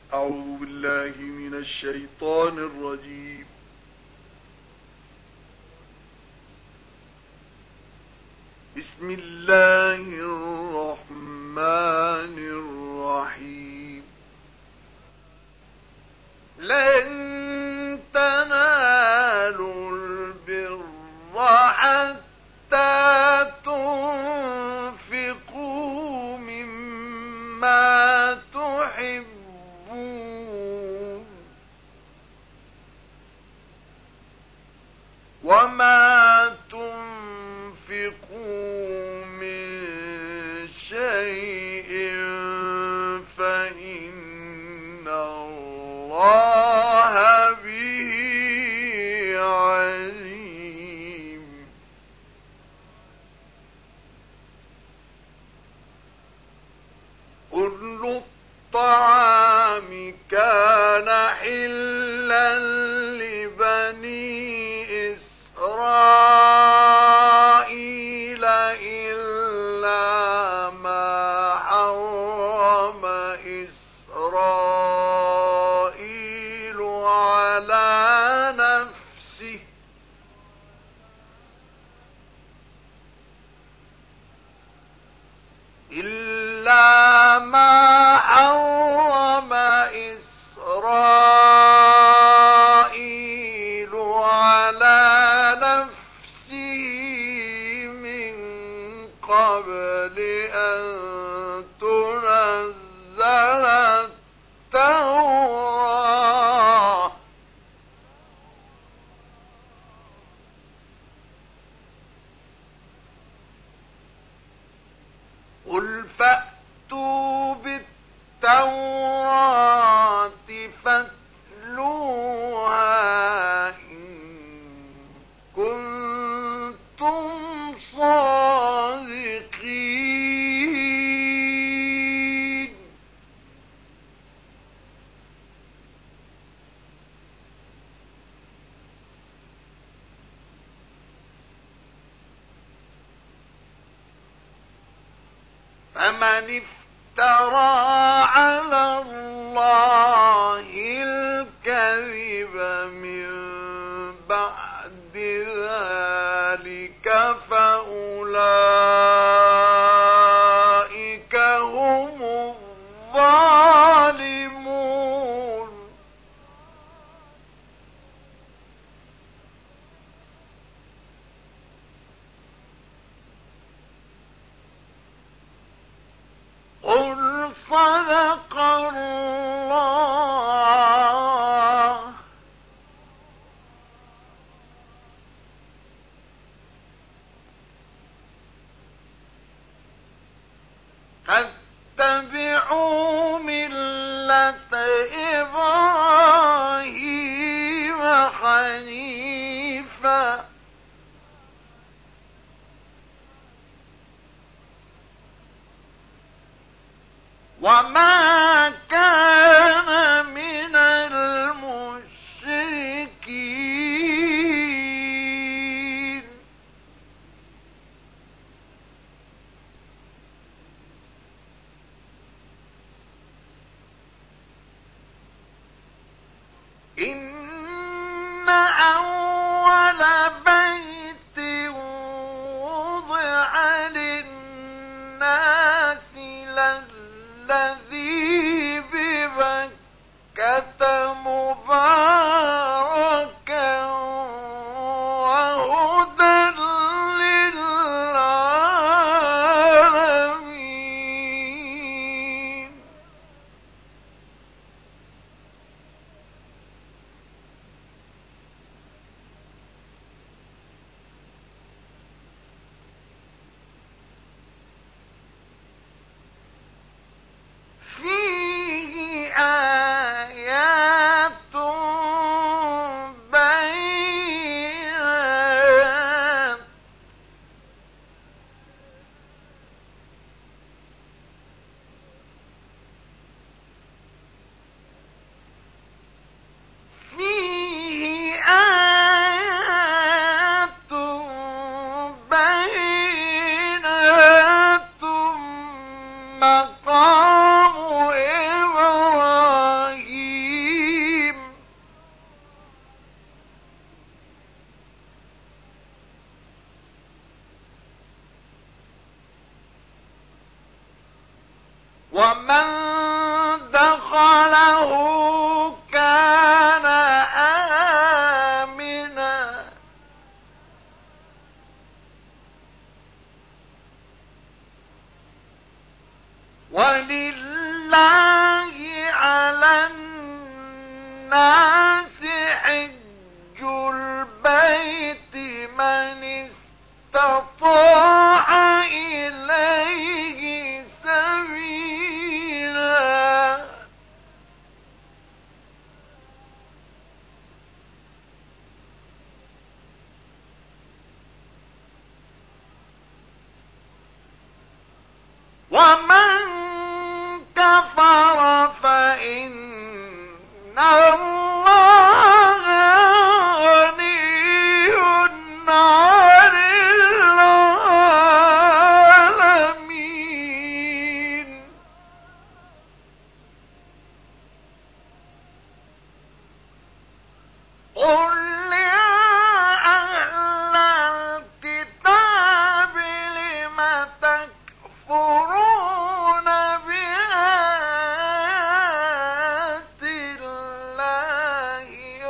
أعوذ بالله من الشيطان الرجيم. بسم الله الرحمن الرحيم. لن تنالوا البر حتى تنفقوا مما تحبون، وما تنفقوا من شيء فإن الله به عليم. كل الطعام كان حلا لبني إسرائيل إلا ما حرم إسرائيل على نفسه من قبل أن تنزل التوراة. قل فأتوا بالتوراة فاتلوها إن كنتم صادقين. فمن افترى على الله الكذب من بعد ذلك فأولئك هم الظالمون. قل صدق الله. فاتبعوا ملة إبراهيم حنيفا وما كان من المشركين. إن أول بيت وضع للناس الذي ببكة مباركا وهدى للعالمين. للناس حج البيت من استطاع إليه سبيلا ومن كفر فإن الله غني عن العالمين قل يا أهل الكتاب لم تكفرون بآيات الله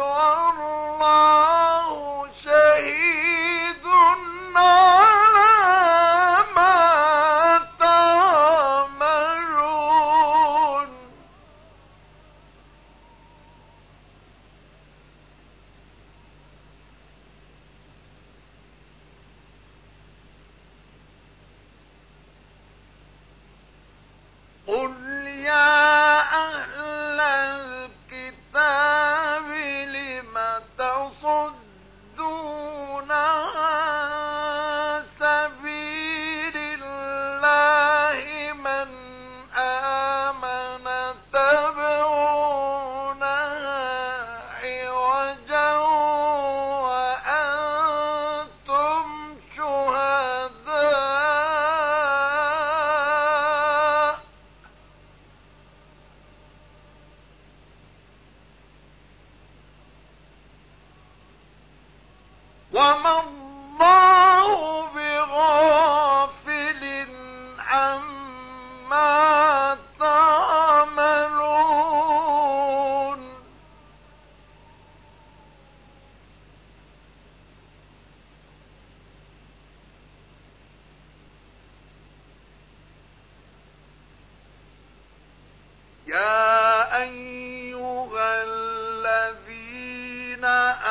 والله شهيد على ما تعملون قل يا أهل الكتاب لم تصدون عن سبيل الله من آمن تبغونها عوجا وأنتم شهداء وما الله بغافل عما تعملون يا أيها الذين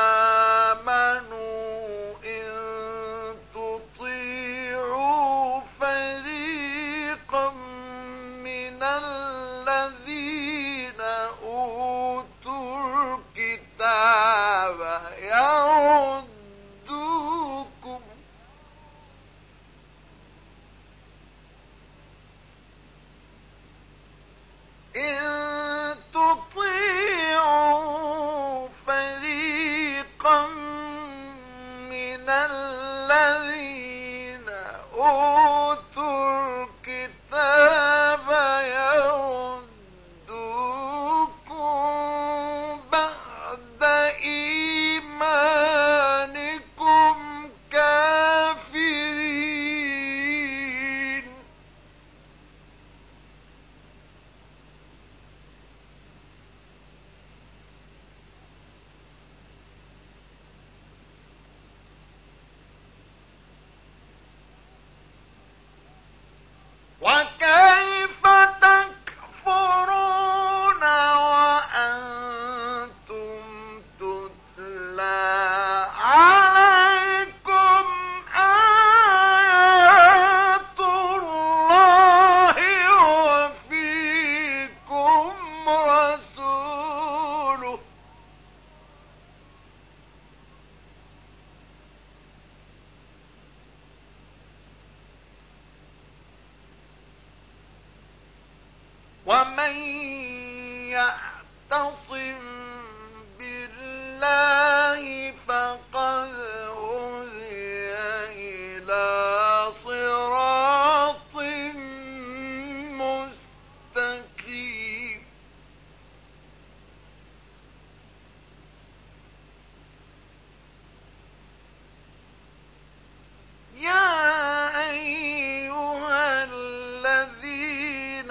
آمنوا إن تطيعوا فريقا من الذين أوتوا الكتاب يردوكم إن تطيعوا فريقا من الذين أوتوا الكتاب يردوكم بعد إيمانكم كافرين وكيف تكفرون وأنتم تتلى عليكم آيات الله وفيكم رسوله ومن يعتصم بالله فقد هدي إلى صراط مستقيم يا أيها الذين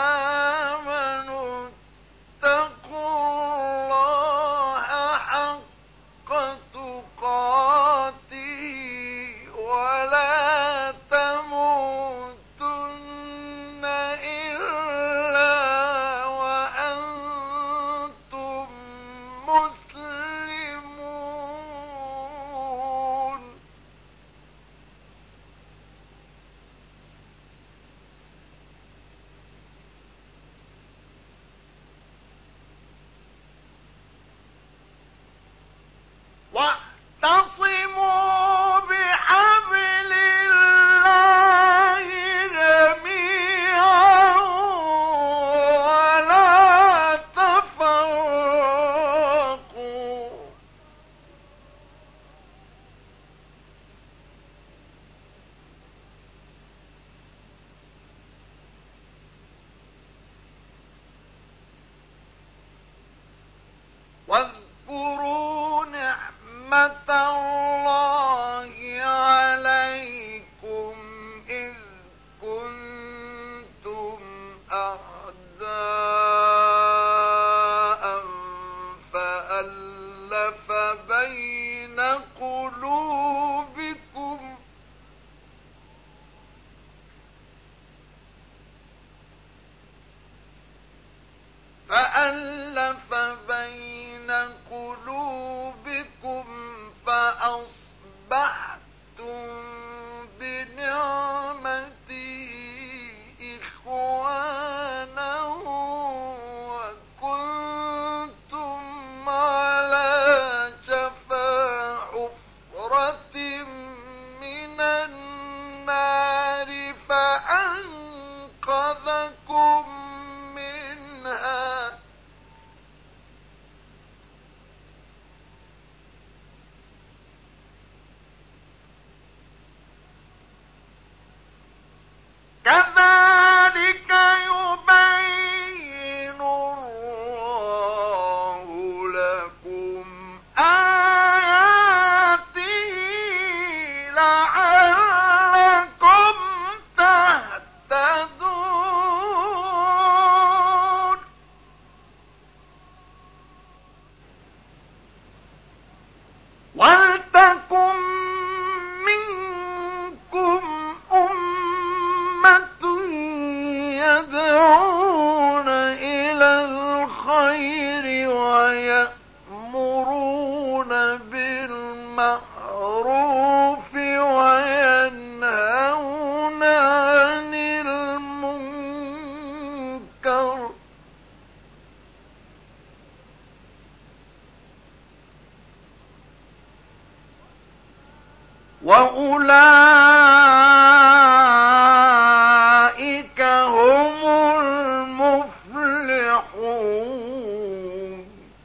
آمنوا اتقوا الله حق واعتصموا بحبل الله جميعا ولا تفرقوا. واذكروا نعمة الله عليكم إذ كنتم أعداء فألف بين قلوبكم فأصبحتم بنعمته إخوانا وكنتم على شفا حفرة من النار فأنقذكم منها. كذلك يبين الله لكم آياته لعلكم تهتدون. ولتكن منكم أمة يدعون إلى الخير ويأمرون بالمعروف وينهون عن المنكر وأولئك هم المفلحون.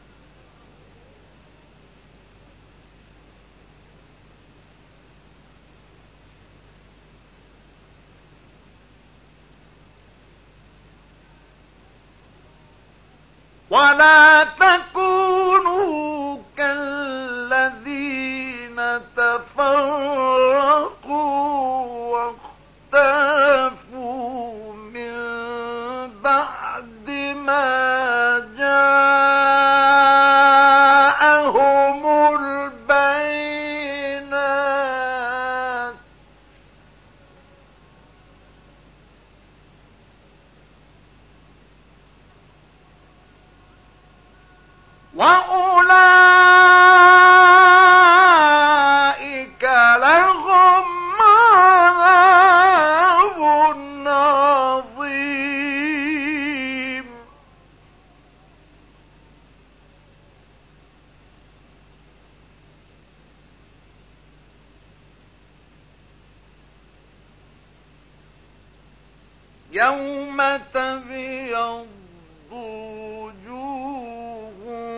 ولا تكونوا كالذين تفرقوا واختلفوا من بعد ما جاءهم البينات وأولئك لهم عذاب عظيم. يوم تبيض وجوه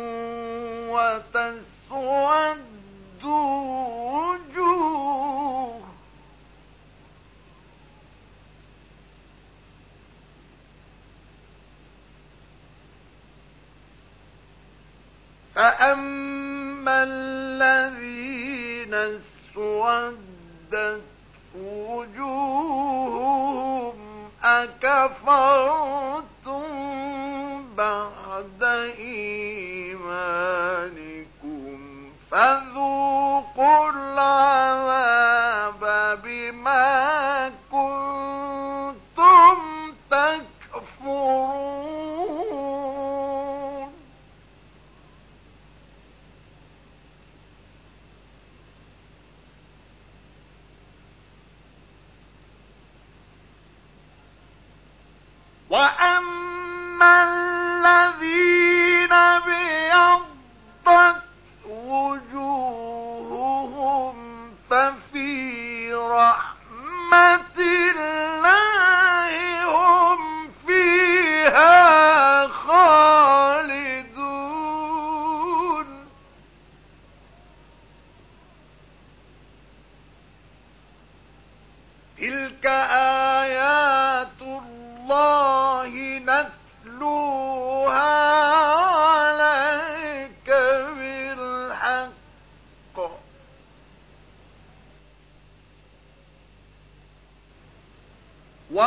وتسود وجوه فأما الذين اسودت وجوههم أكفرتم بعد إيمانكم فذوقوا العذاب بما كنتم تكفرون. وأما الذين ابيضت وجوههم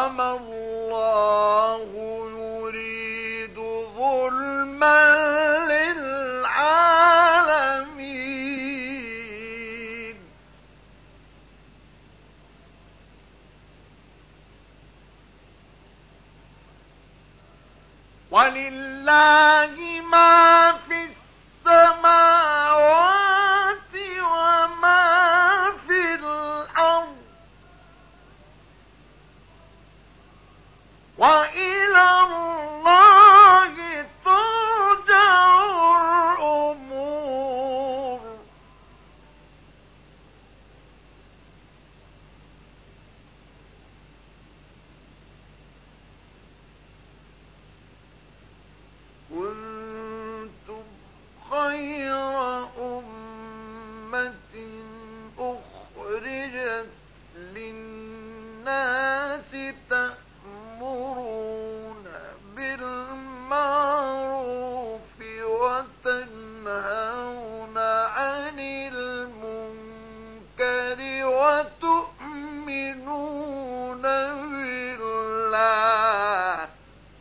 وما الله يريد ظلما للعالمين ولله ما في السماوات وما في الأرض وإلى الله ترجع الأمور كنتم خير أمة أخرجت للناس تأمرون بالمعروف وتنهون عن المنكر وتؤمنون بالله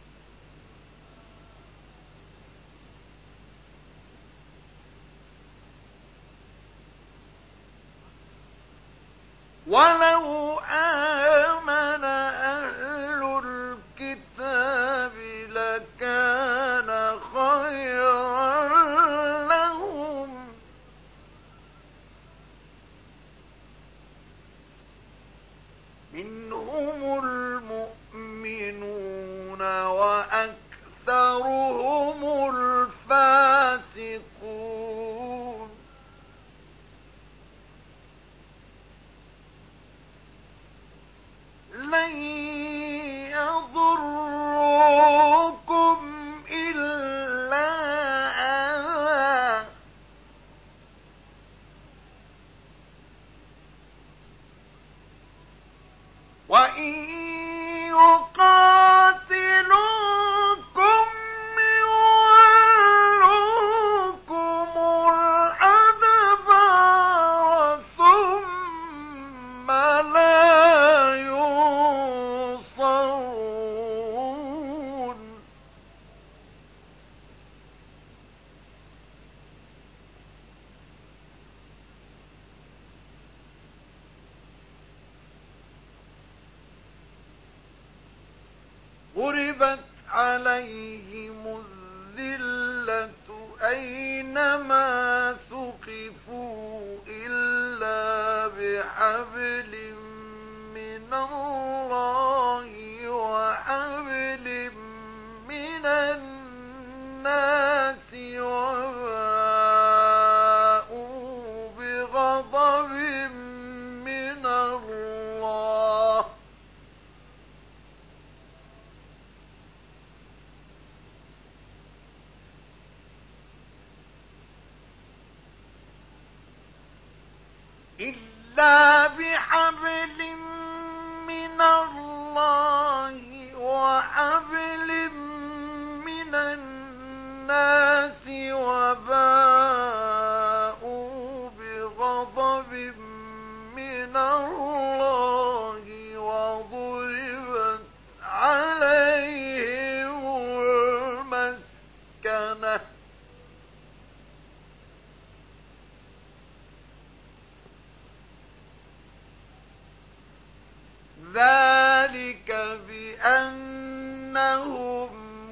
ولو آمن أهل الكتاب لكان خيرا لهم منهم المؤمنون وأكثرهم الفاسقون لن يضروكم إلا أذى وإن يقاتلوكم يولوكم الأدبار ثم لا ينصرون ضربت عليهم الذلة أينما ثقفوا إلا بحبل من الله وحبل من الناس وباءوا بغضب من الله إلا بحبل من الله وحبل من الناس وباءوا بغضب من الله وضربت عليهم المسكنة ذلك بأنهم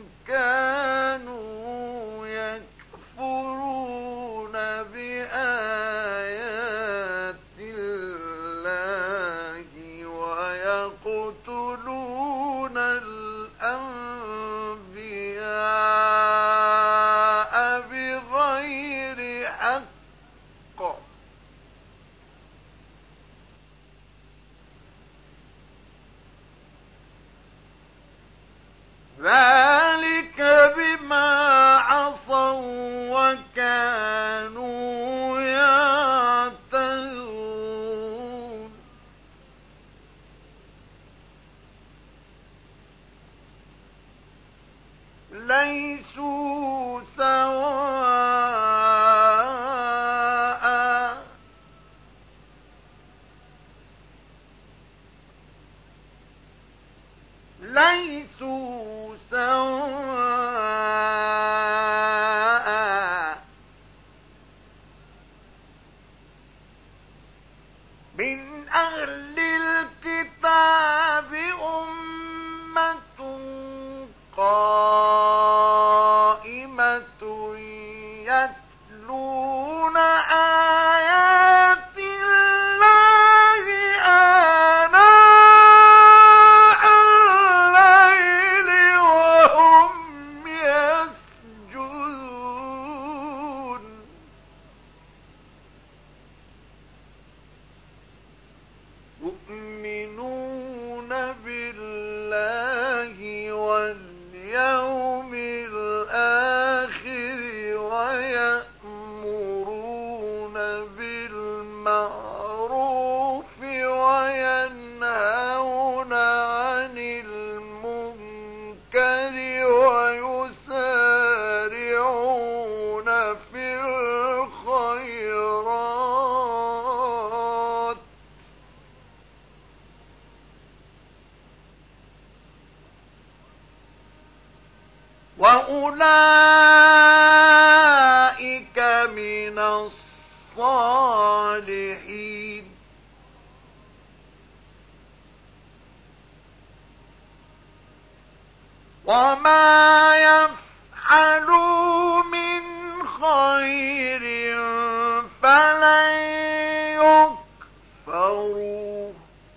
كانوا يكفرون بآيات الله ويقتلون الأنبياء بغير حق يتلون آيات الله آناء الليل وهم يسجدون يؤمنون بالله واليوم الآخر ويأمرون بالمعروف وينهون عن المنكر ويسارعون في الخيرات وأولئك من الصالحين وما يفعلوا من خير فلن يكفروه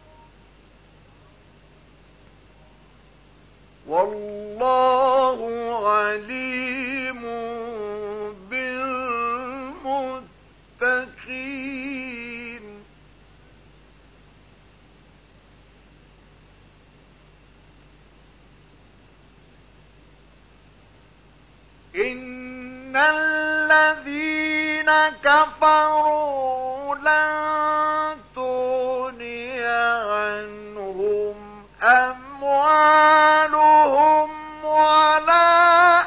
والله عليم بالمتقين إن الذين كفروا لن تغني عنهم أموالهم ولا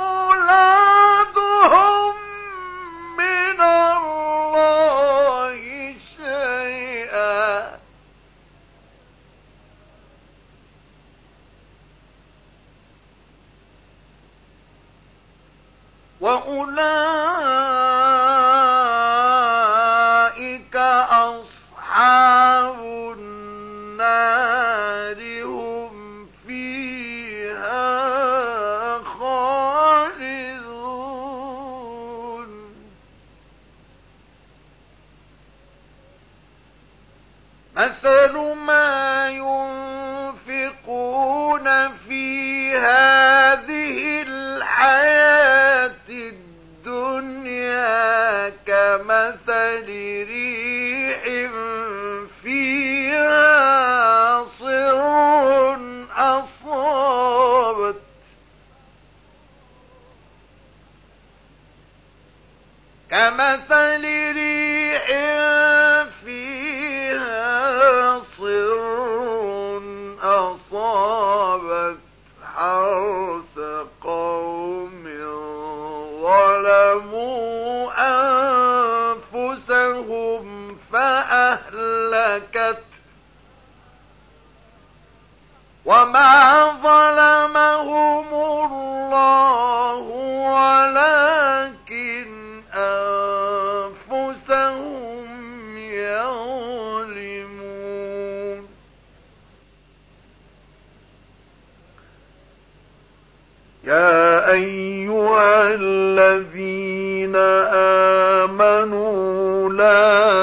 أولادهم من الله شيئا وأولئك أصحاب النار هم فيها خالدون مثل ما ينفقون في هذه الحياة الدنيا كمثل ريح فيها صر أصابت كمثل ريح فيها صر أصابت حرث قوم ظلموا أنفسهم فأهلكت وما ظلمهم الله ولكن أنفسهم يظلمون يا أيها الذين آمنوا لا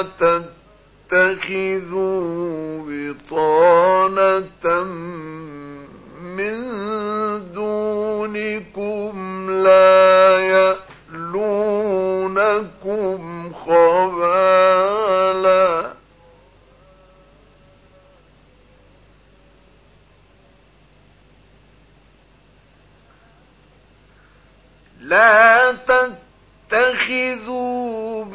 تتخذوا بطانة من دونكم لا يألونكم خبالا لا تتخذوا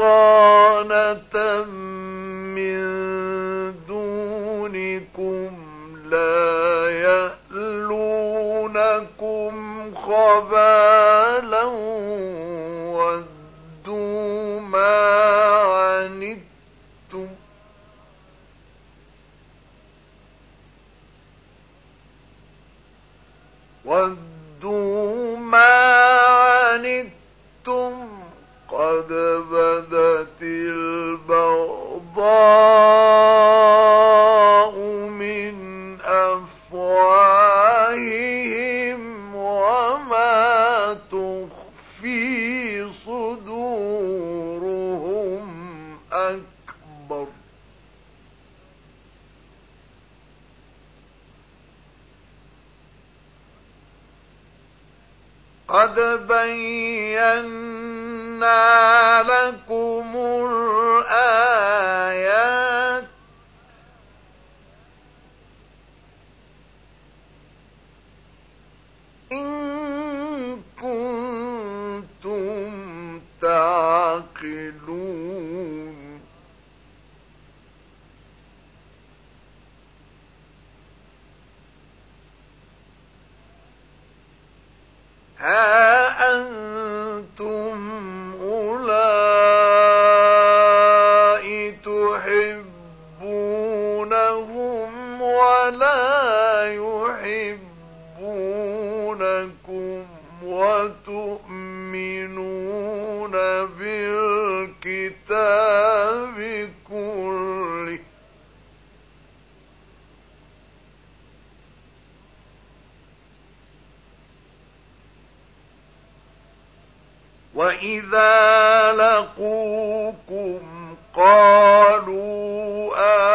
بطانة من دونكم لا يألونكم خبالا ودوا ما عنتم قد بدت البغضاء من أفواههم وما تخفي قد بينا لكم الآيات إن كنتم تعقلون ها أنتم أولئك تحبونهم ولا يحبونكم وتؤمنون بالكتاب كله وإذا لقوكم قالوا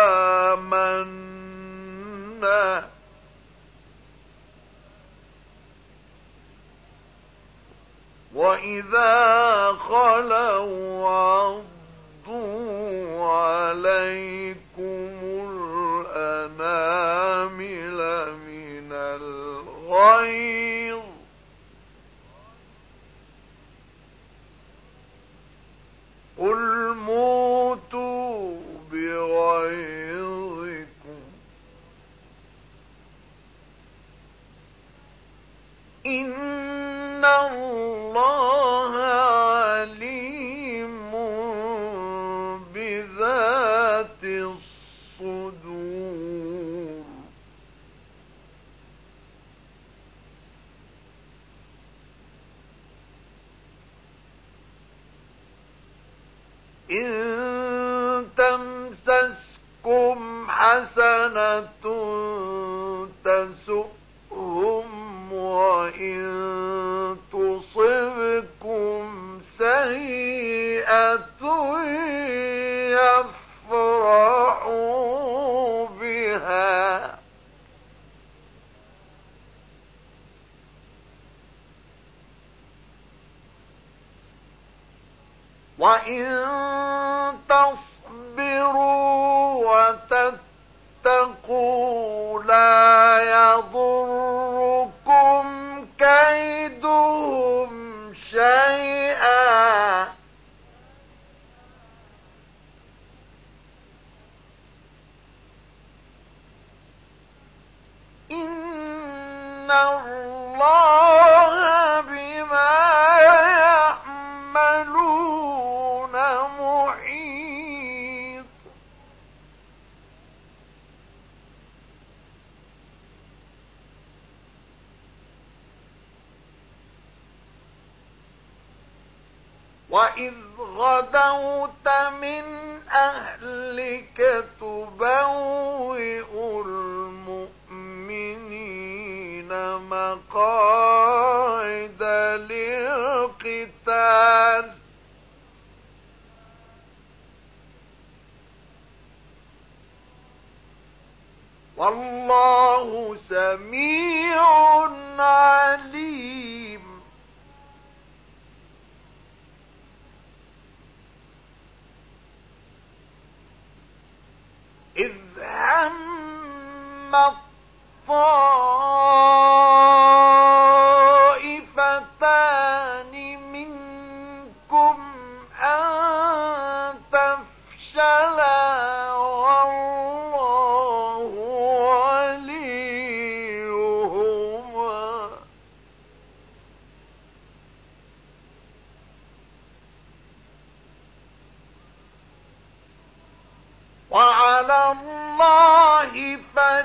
آمنا وإذا خلوا عضوا عليكم الأنامل من الغيظ قل موتوا بغيظكم إن الله عليم بذات الصدور إن تمسسكم حسنة تسؤهم وإن تصبكم سيئة يفرحوا بها وإن تصبروا وتتقوا لا يضركم كيدهم شيئا إن الله بما يعملون محيط وإذ غدوت من أهلك تبوئ المؤمنين مقاعد للقتال والله سميع عليم إذ هم الطائفتان منكم أن تفشلا والله وليهما وعلى الله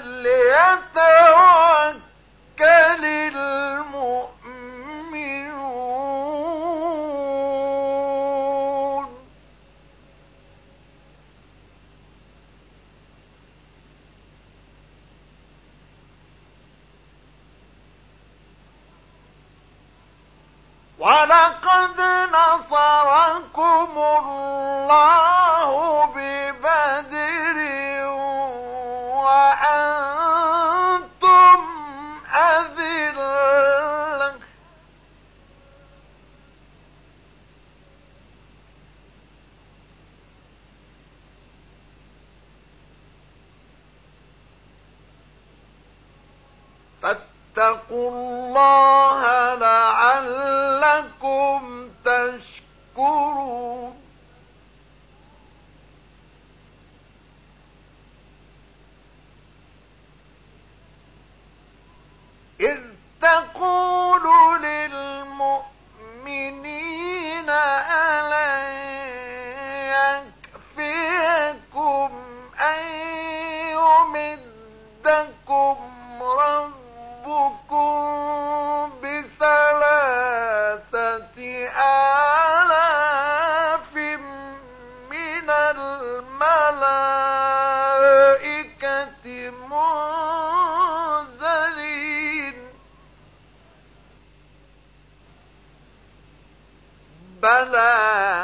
فليتوكل المؤمنون ولقد نصركم الله ببدر وأنتم أذلة فاتقوا الله لعلكم تشكرون. إذ تقول للمؤمنين ألن يكفيكم أن يمدكم ربكم ب3,000 آلاف من الملائكة منزلين. بلى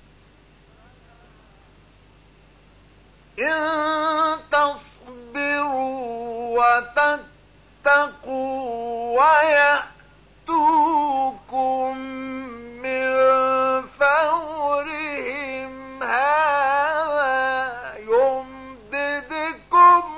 إن تصبروا وتتقوا ويأتوكم من فورهم هذا يمددكم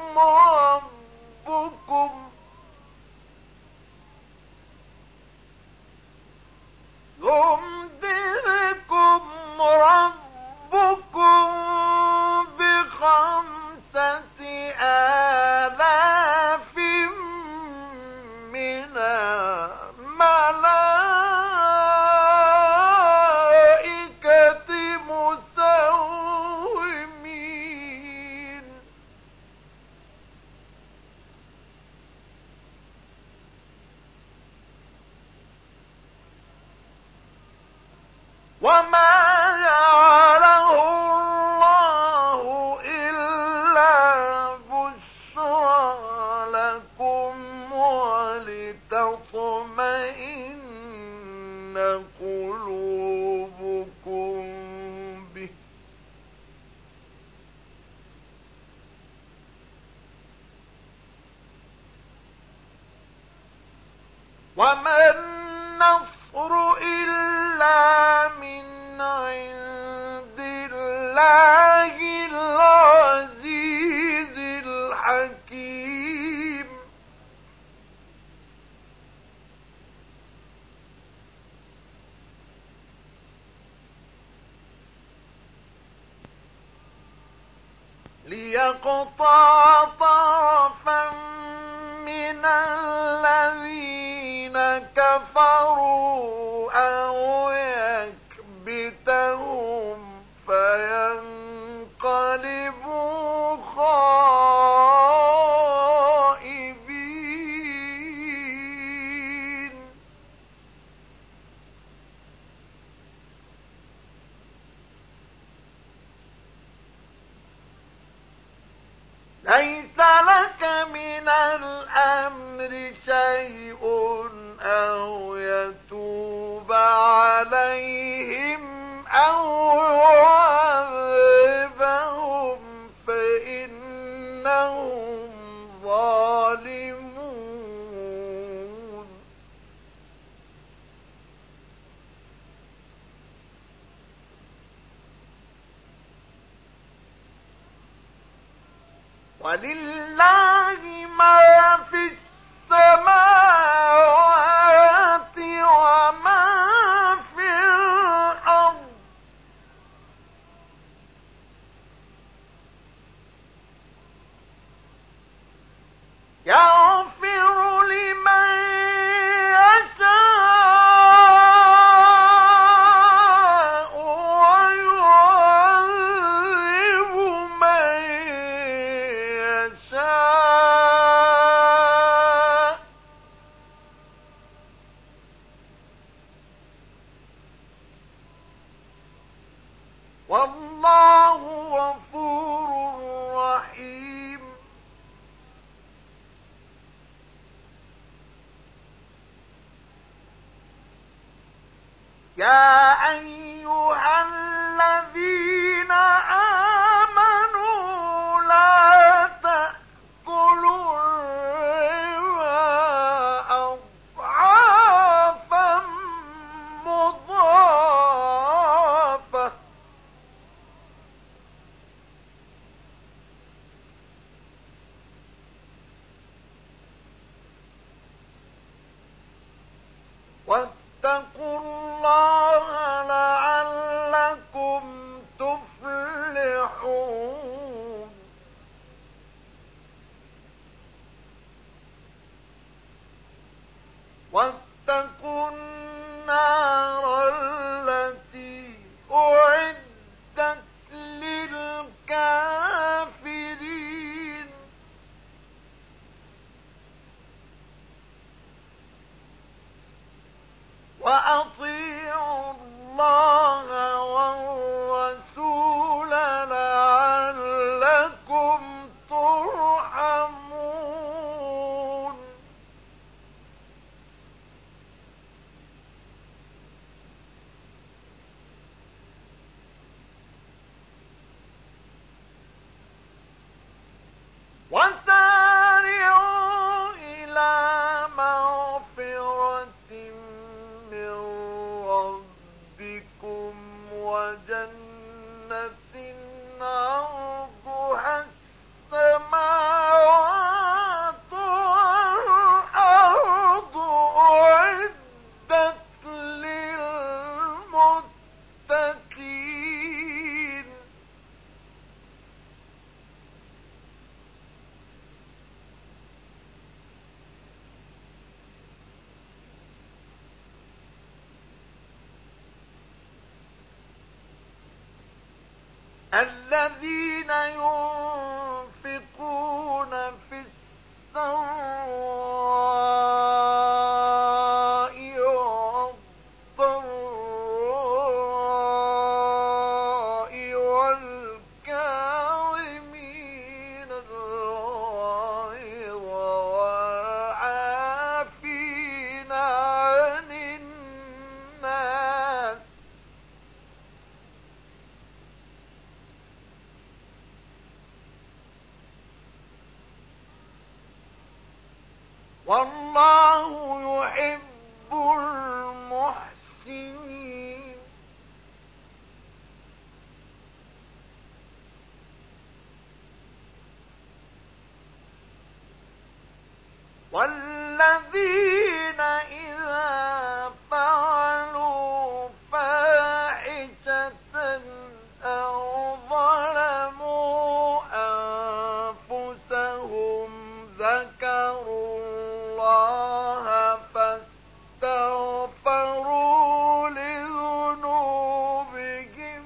ربكم ب5,000 من الملائكة مسومين. وما جعله الله إلا بشرى لكم ولتطمئن قلوبكم به. وما النصر إلا من عند الله العزيز الحكيم. ليقطع طرفا من الذين كفروا أو يكبتهم فينقلبوا خائبين. ليس لك من الأمر شيء أو يتوب عليهم أو يعذبهم فإنهم ظالمون. ولله ما في السماوات وما في الأرض. يغفر لمن يشاء ويعذب من يشاء. والله غفور رحيم. يا أيها الذين آمنوا لا تأكلوا الربا أضعافا مضاعفة واتقوا الله لعلكم تفلحون واتقوا النار التي أعدت للكافرين وأطيعوا الله والرسول لعلكم ترحمون وسارعوا إلى مغفرة من ربكم وجنة عرضها السماوات والأرض أعدت للمتقين الذين ينفقون في السراء والضراء والكاظمين الغيظ والعافين عن الناس والله يحب المحسنين والذين إذا فعلوا فاحشة أو ظلموا أنفسهم ذكروا الله فاستغفروا لذنوبهم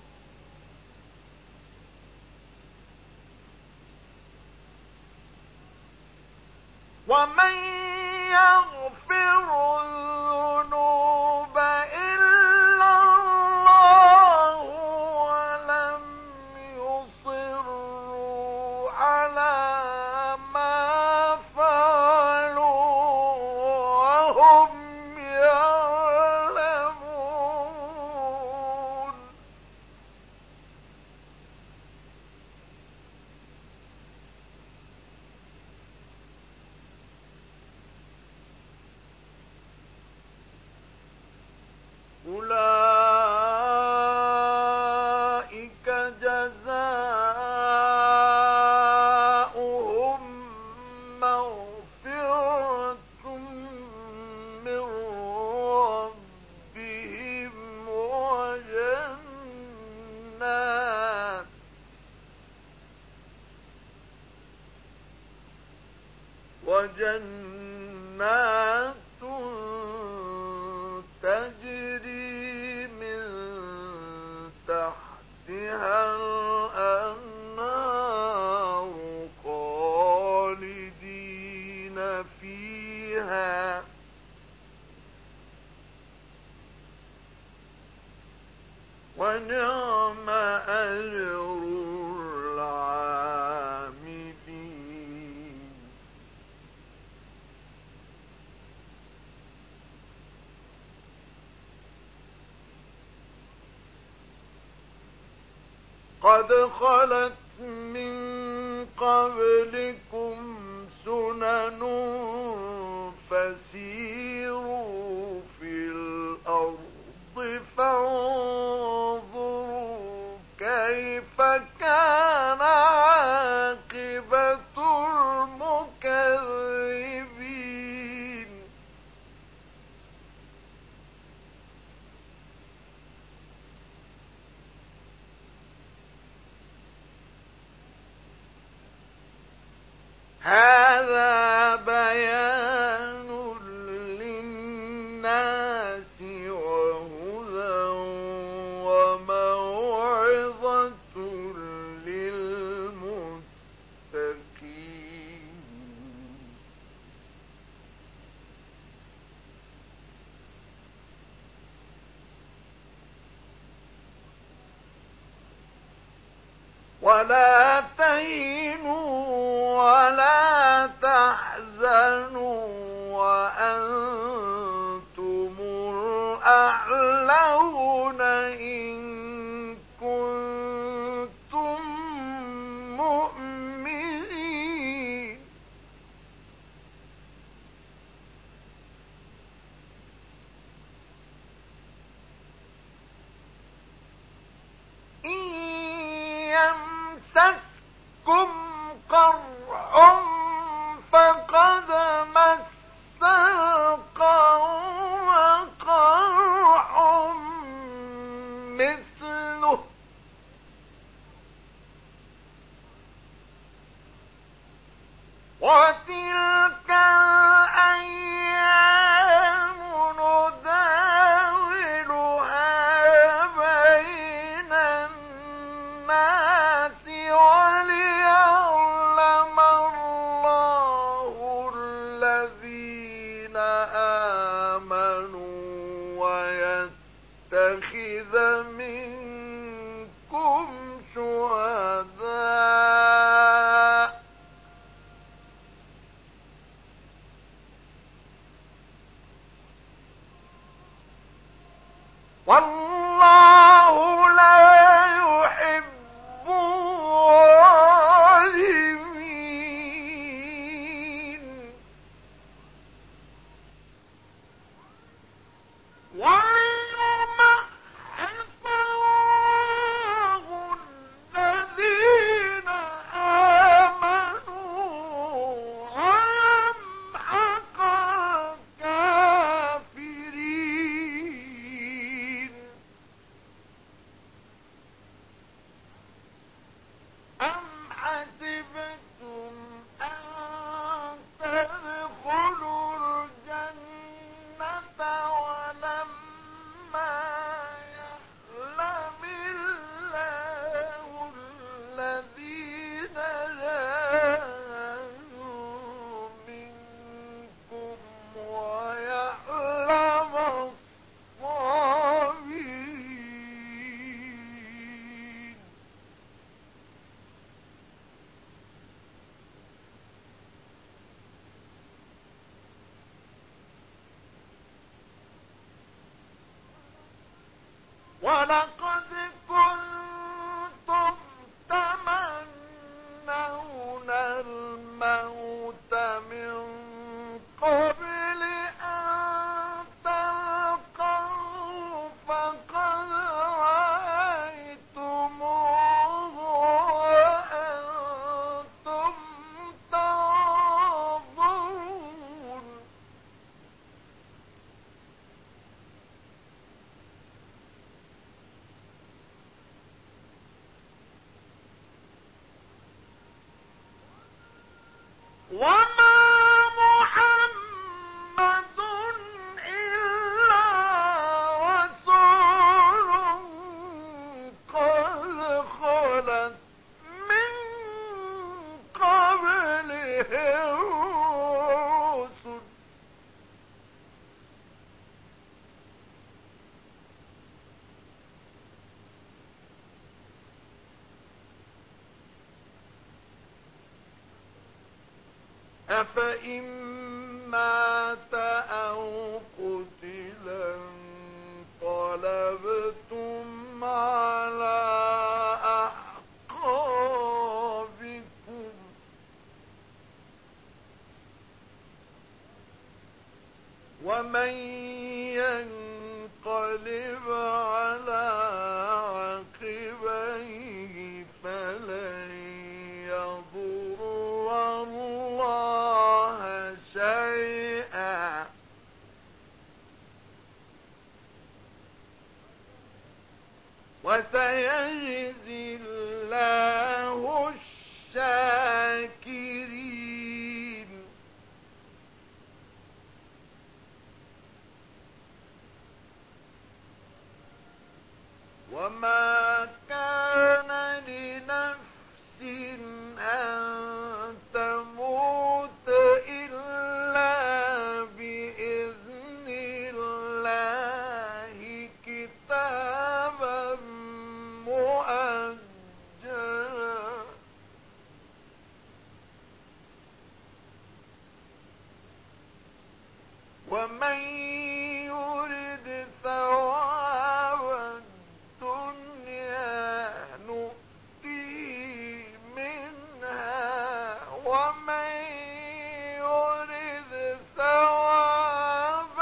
ومن يغفر الذنوب إلا الله ولم يصروا على ما فعلوا وهم يعلمون أولئك جزاؤهم مغفرة من ربهم وجنات تجري من تحتها الأنهار خالدين فيها ونعم أجر العاملين قد خلت من قبلكم سنن فسيروا في الأرض فانظروا كيف كان عاقبة المكذبين. هذا بيان للناس وهدى وموعظة للمتقين. ولا تهنوا ولا تحزنوا وأنتم الأعلون إن كنتم مؤمنين. إن يمسسكم قرح فقد مس القوم قرح مثله وتلك الأيام نداولها بين الناس وليعلم الله الذين آمنوا ويتخذ منكم شهداء. والله لا يحب الظالمين. وليمحص الله الذين آمنوا ويمحق الكافرين. أم حسبتم أن تدخلوا الجنة ولما يعلم الله الذين جاهدوا منكم ويعلم الصابرين. ولقد كنتم تمنون الموت من قبل أن تلقوه فقد رأيتموه وأنتم تنظرون. وما محمد إلا رسول قد خلت من قبله الرسل أفإن مات أو قتلا انقلبتم على أعقابكم ومن ينقلب على عقبيه فلن يضر الله شيئا وسيجزي الله الشاكرين. وما كان لنفس أن تموت إلا بإذن الله كتابا مؤجلا ومن يرد ثواب الدنيا نؤتيه منها ومن يرد ثواب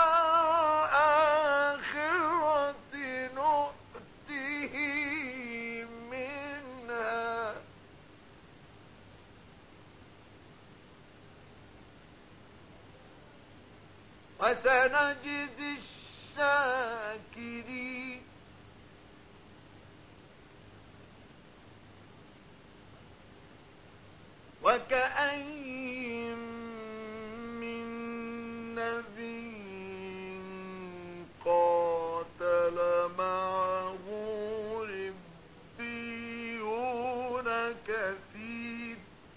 الآخرة نؤتيه منها وسنجزي الشاكرين وكأين من نبي قاتل معه ربيون كثير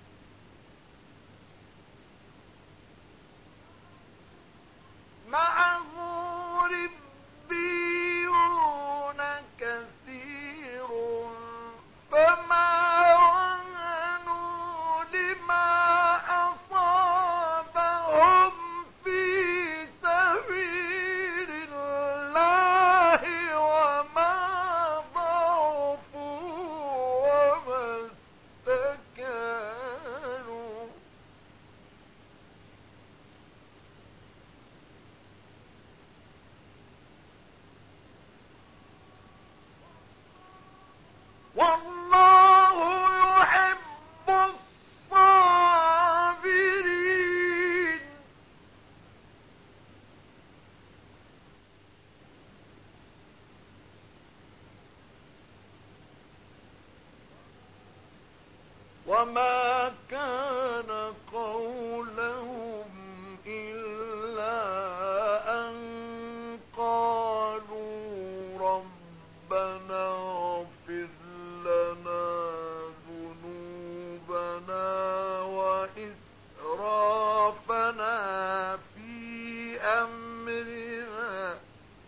فما وهنوا لما أصابهم في سبيل الله وما ضعفوا وما استكانوا والله يحب الصابرين وما كان قولهم إلا أن قالوا ربنا اغفر لنا ذنوبنا وإسرافنا في أمرنا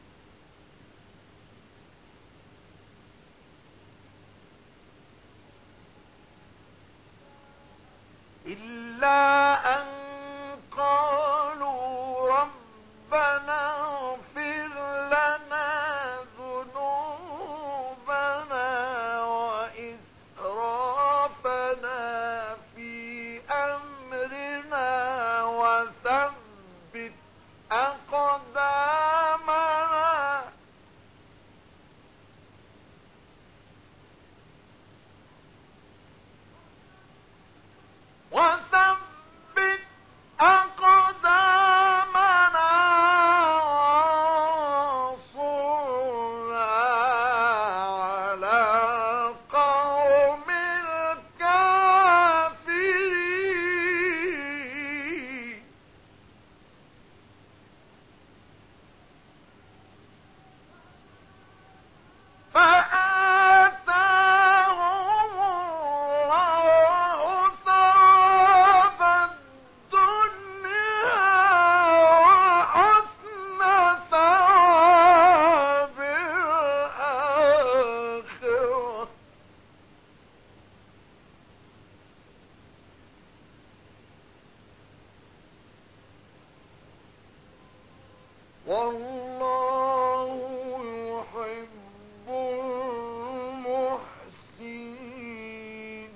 إلا أن قالوا ربنا اغفر لنا ذنوبنا وإسرافنا في أمرنا وثبت أقدامنا وثبت أقدامنا وانصرنا على القوم الكافرين فآتاهم الله ثواب الدنيا وحسن ثواب الآخرة والله يحب المحسنين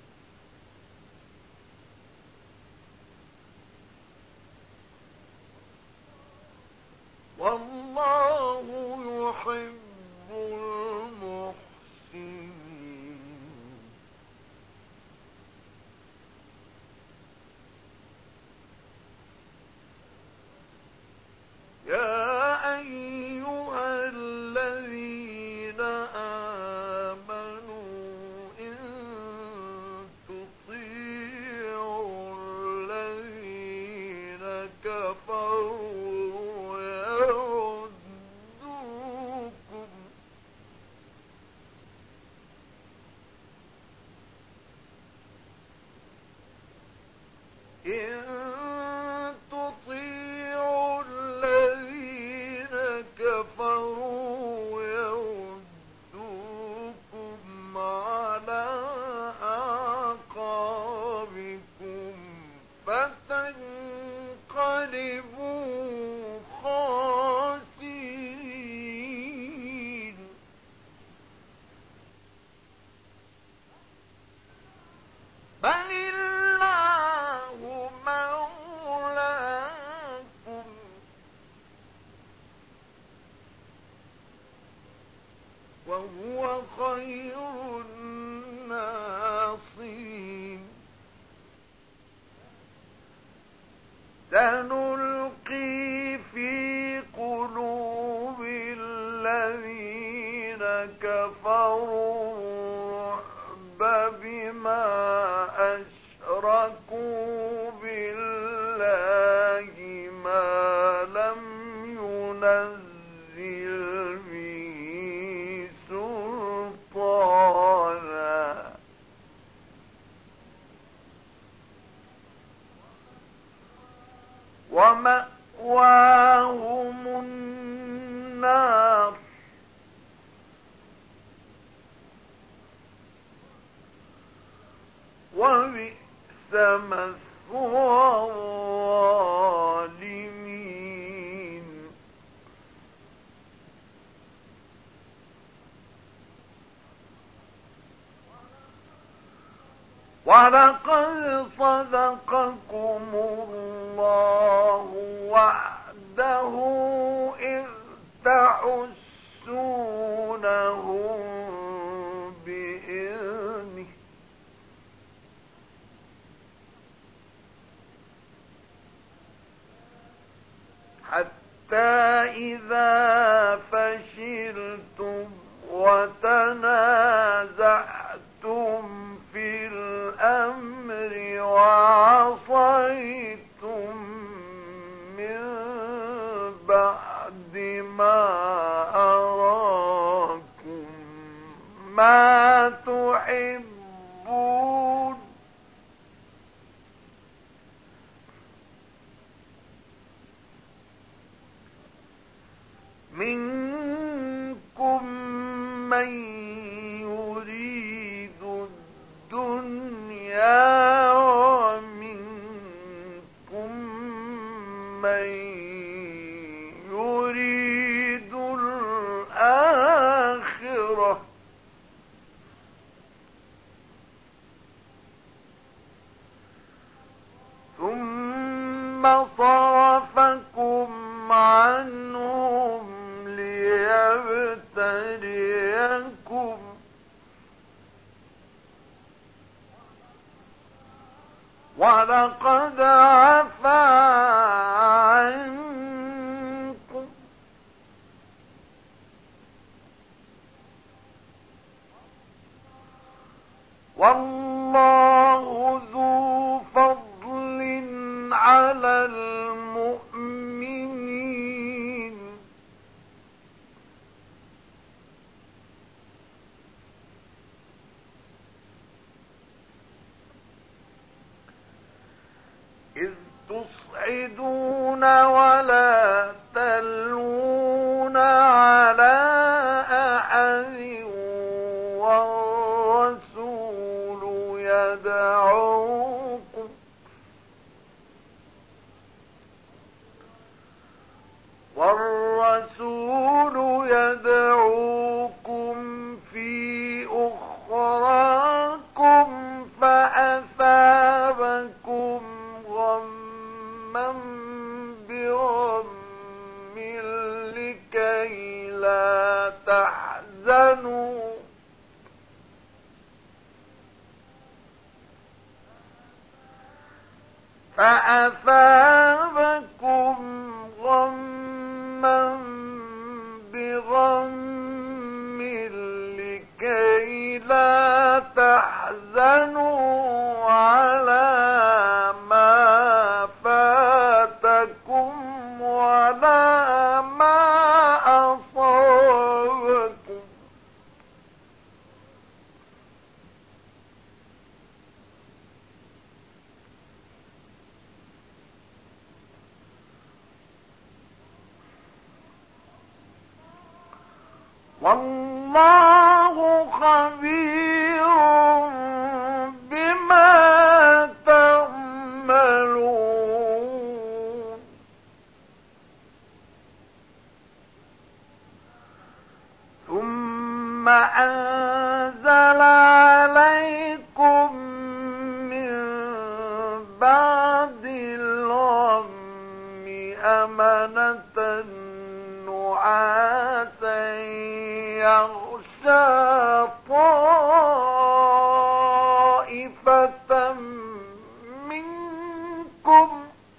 والله يحب المحسنين يا أيها الذين آمنوا إن تطيعوا الذين كفروا يردوكم بل الله مولاكم وهو خير الناصرين سنلقي في قلوب الذين كفروا الرعب بما أشركوا بالله ما لم ينزل به سلطانا ومأواهم النار وبئس مثوى الظالمين ولقد صدقكم الله وعده إذ تحسونهم بإذنه حتى إذا فشلتم وتنازعتم في الأمر وعصيتم من بعد ما أراكم ما تحبون منكم من يريد الدنيا ومنكم من يريد الآخرة ثم صرفكم عنهم ليبتليكم ولقد عفا عنكم والله ذو فضل على المؤمنين إذ تصعدون ولا تلوون على أحد والرسول يدعوكم في أخراكم فأثابكم غما بغم لكي لا تحزنوا بغم لكي لا تحزنوا على ما فاتكم ولا ما أصابكم والله خبير بما تعملون ثم أنزل عليكم من يغشى طائفة منكم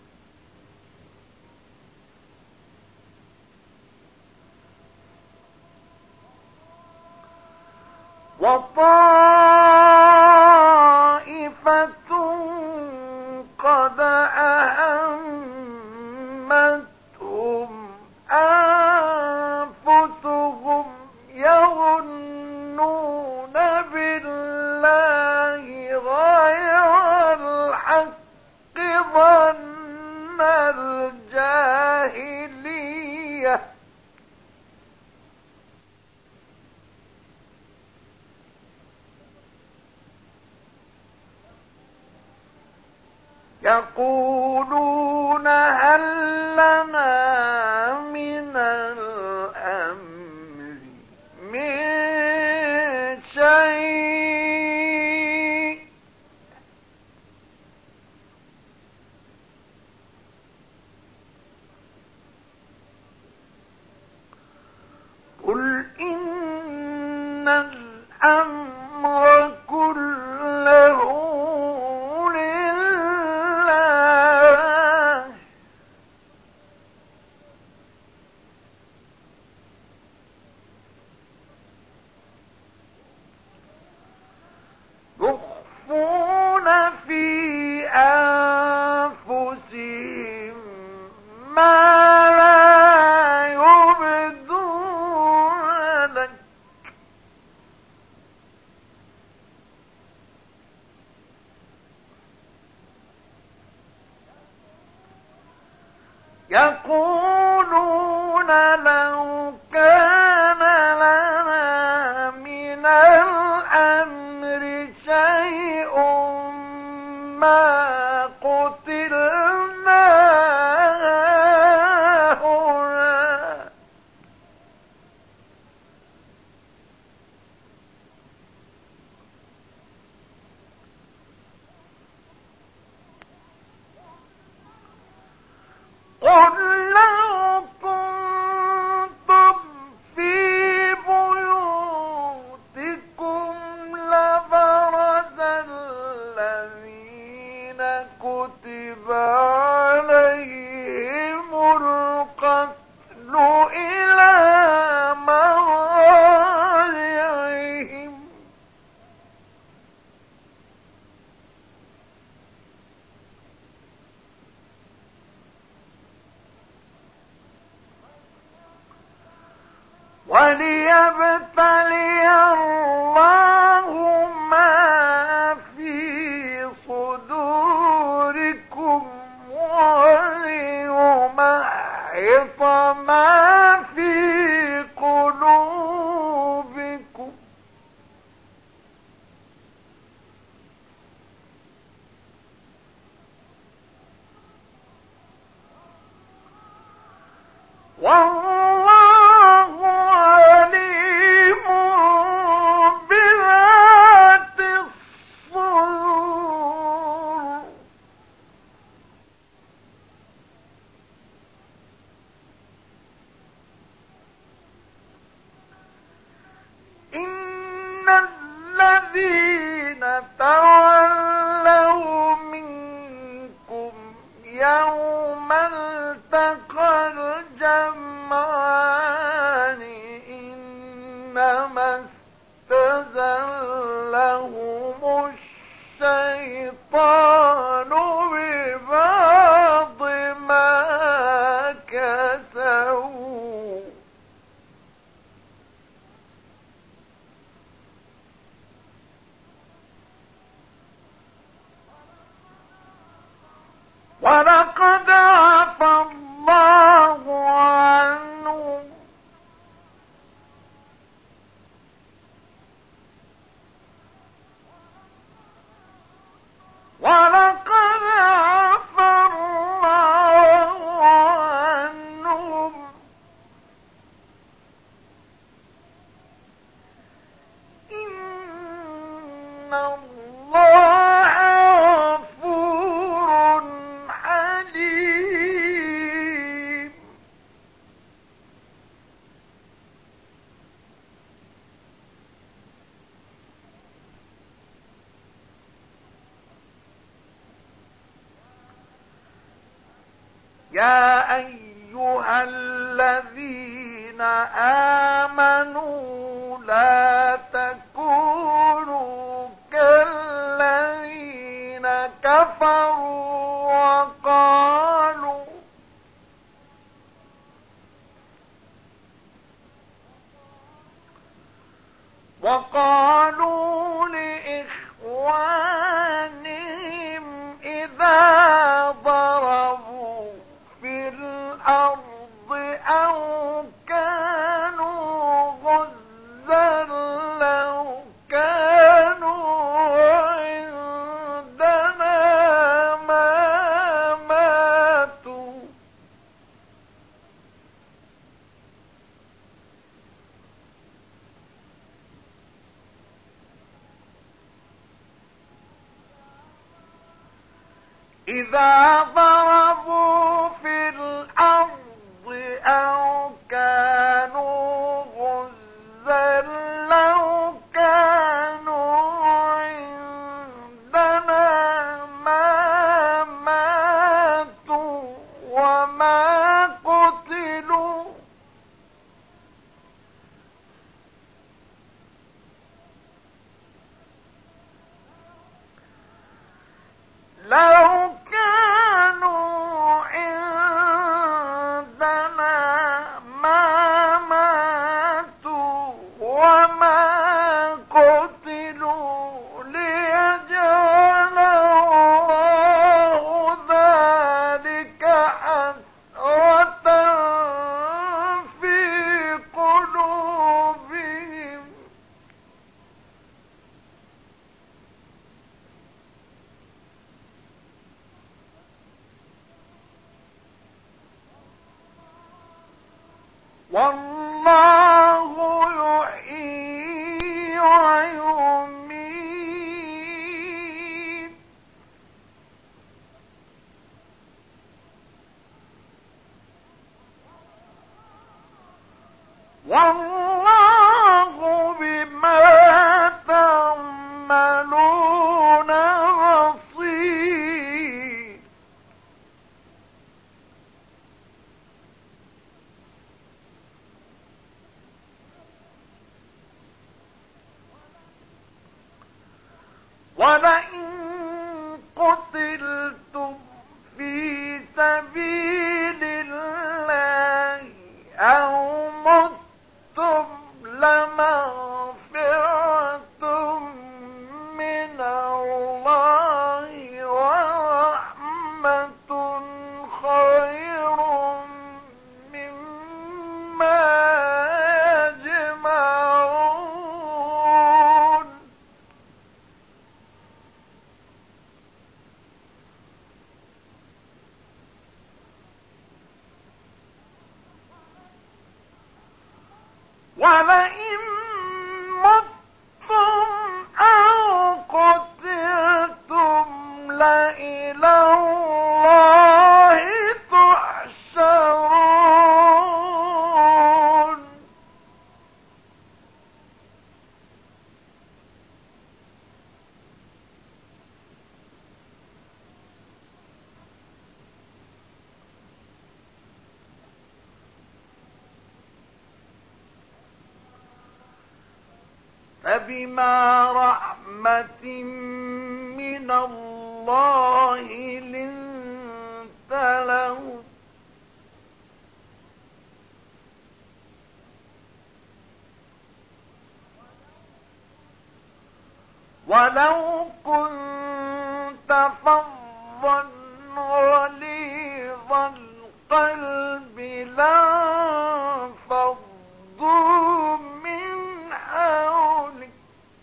وطائفة قد أهمتهم أنفسهم يظنون بالله غير الحق ظن الجاهلية يقولون هل لنا من الأمر من شيء قل إن الأمر كله يخفون في أنفسهم ما لا يبدون لك يقولون لو كان لنا من الأمر شيء ما قتلنا هنا قل لو كنتم في بيوتكم لبرز الذين كتب عليهم القتل إلى مضاجعهم وليبتلي الله ما في صدوركم وليمحص ما في قلوبكم والله عليم بذات الصدور إن الذين تولوا منكم يوم التقى الجمعان إنما استزلهم الشيطان ببعض ما كسبوا ولقد عفا الله عنهم ولقد عفا الله عنهم إن الله غفور حليم يا أيها الذين آمنوا لا تكونوا كالذين كفروا وقالوا لإخوانهم إذا ضربوا في الأرض أو كانوا غزا لو كانوا عندنا ما ماتوا إذا ضربوا في الأرض أو كانوا غزا لو كانوا عندنا ما ماتوا وما قتلوا لو كانوا عندنا ما ماتوا وما قتلوا ليجعل الله ذلك حسرة في قلوبهم والله يحيي ويميت والله بما تعملون بصير ولئن قتلتم في سبيل الله أو متم لمغفرة من الله ورحمة خير مما يجمعون ولئن متم أو قتلتم لإلى الله تحشرون فبما رحمة من الله لنت لهم ولو كنت فظا غليظ القلب لانفضوا من حولك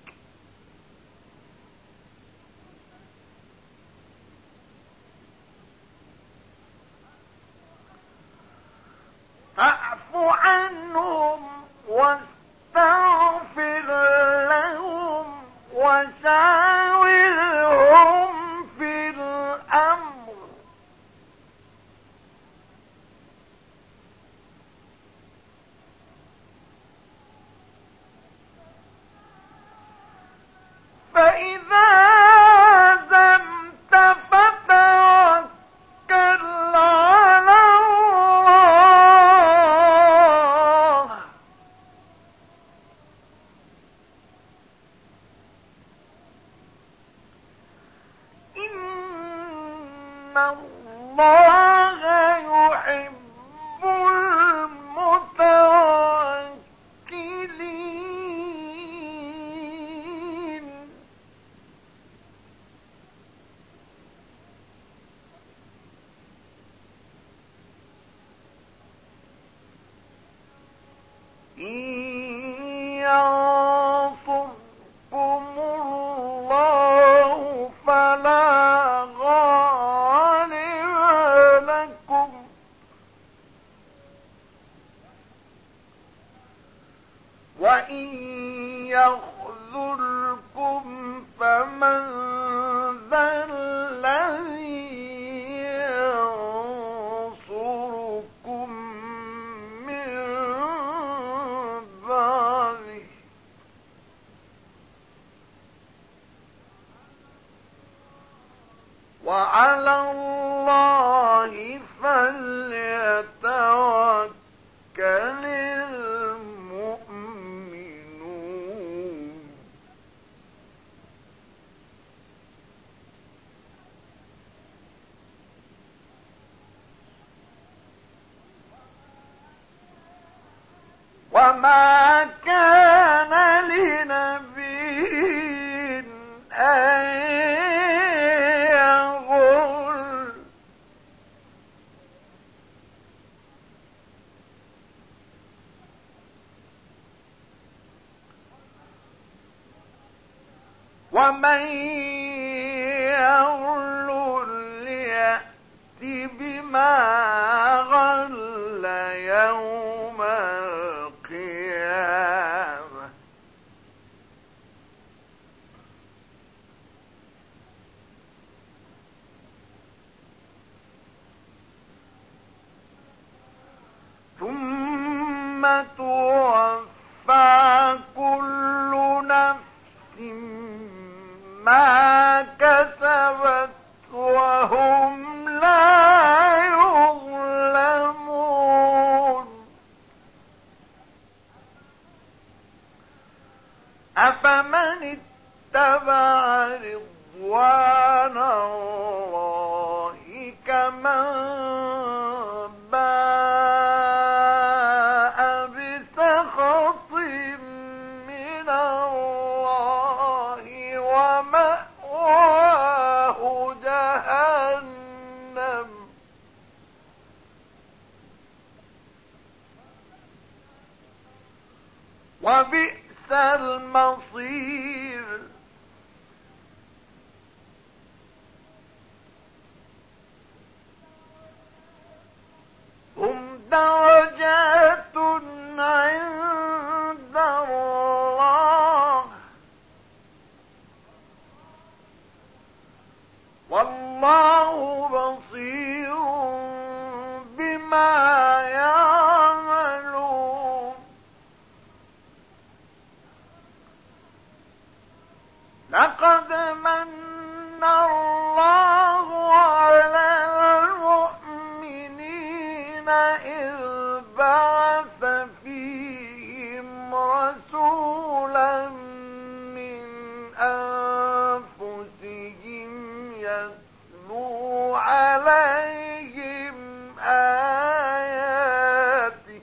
فاعف عنهم واستغفر لهم وشاورهم في الأمر فإذا عزمت فتوكل على الله يحب المتوكلين. إن ينصركم الله فلا غالب لكم، وإن يخذلكم فمن ذا الذي ينصركم من بعده، وعلى الله فليتوكل المؤمنون. وما كان لنبي أن يغل، ومن يغل ليأت بما غل يوم القيامة، ثم توفى كل نفس ما كسبت وهم لا يظلمون. أفمن اتبع رضوان الله كمن باء بسخط من الله ومأواه جهنم، وبئس المصير. هم درجات عند الله والله بصير بما يعملون. لقد من الله على المؤمنين إذ بعث فيهم رسولا من أنفسهم يتلو عليهم آياته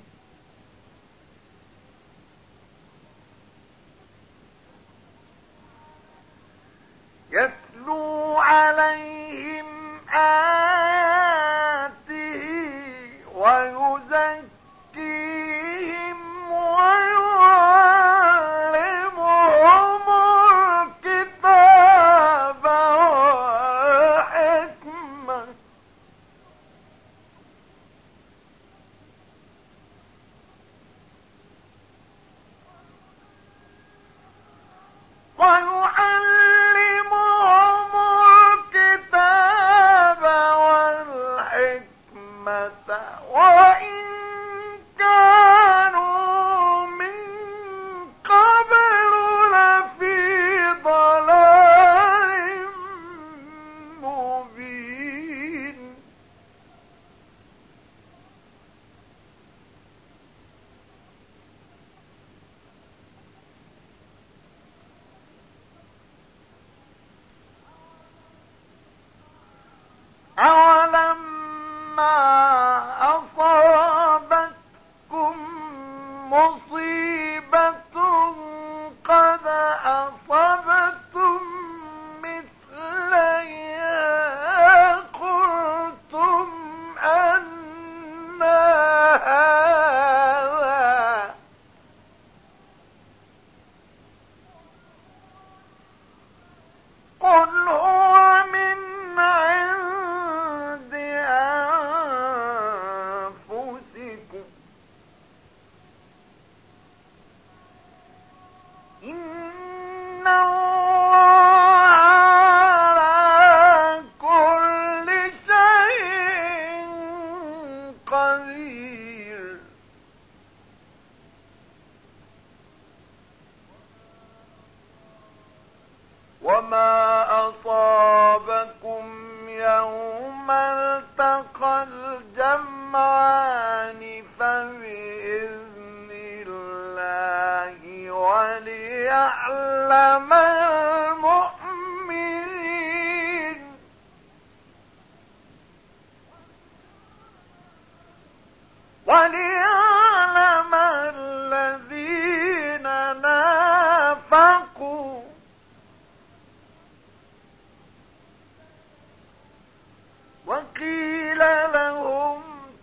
ويزكيهم ويعلمهم الكتاب والحكمة ويعلمهم إن الله على كل شيء قدير. وما أصابكم يوم التقى الجمعان فبإذن الله وليعلم المؤمنين. وليعلم الذين نافقوا وقيل لهم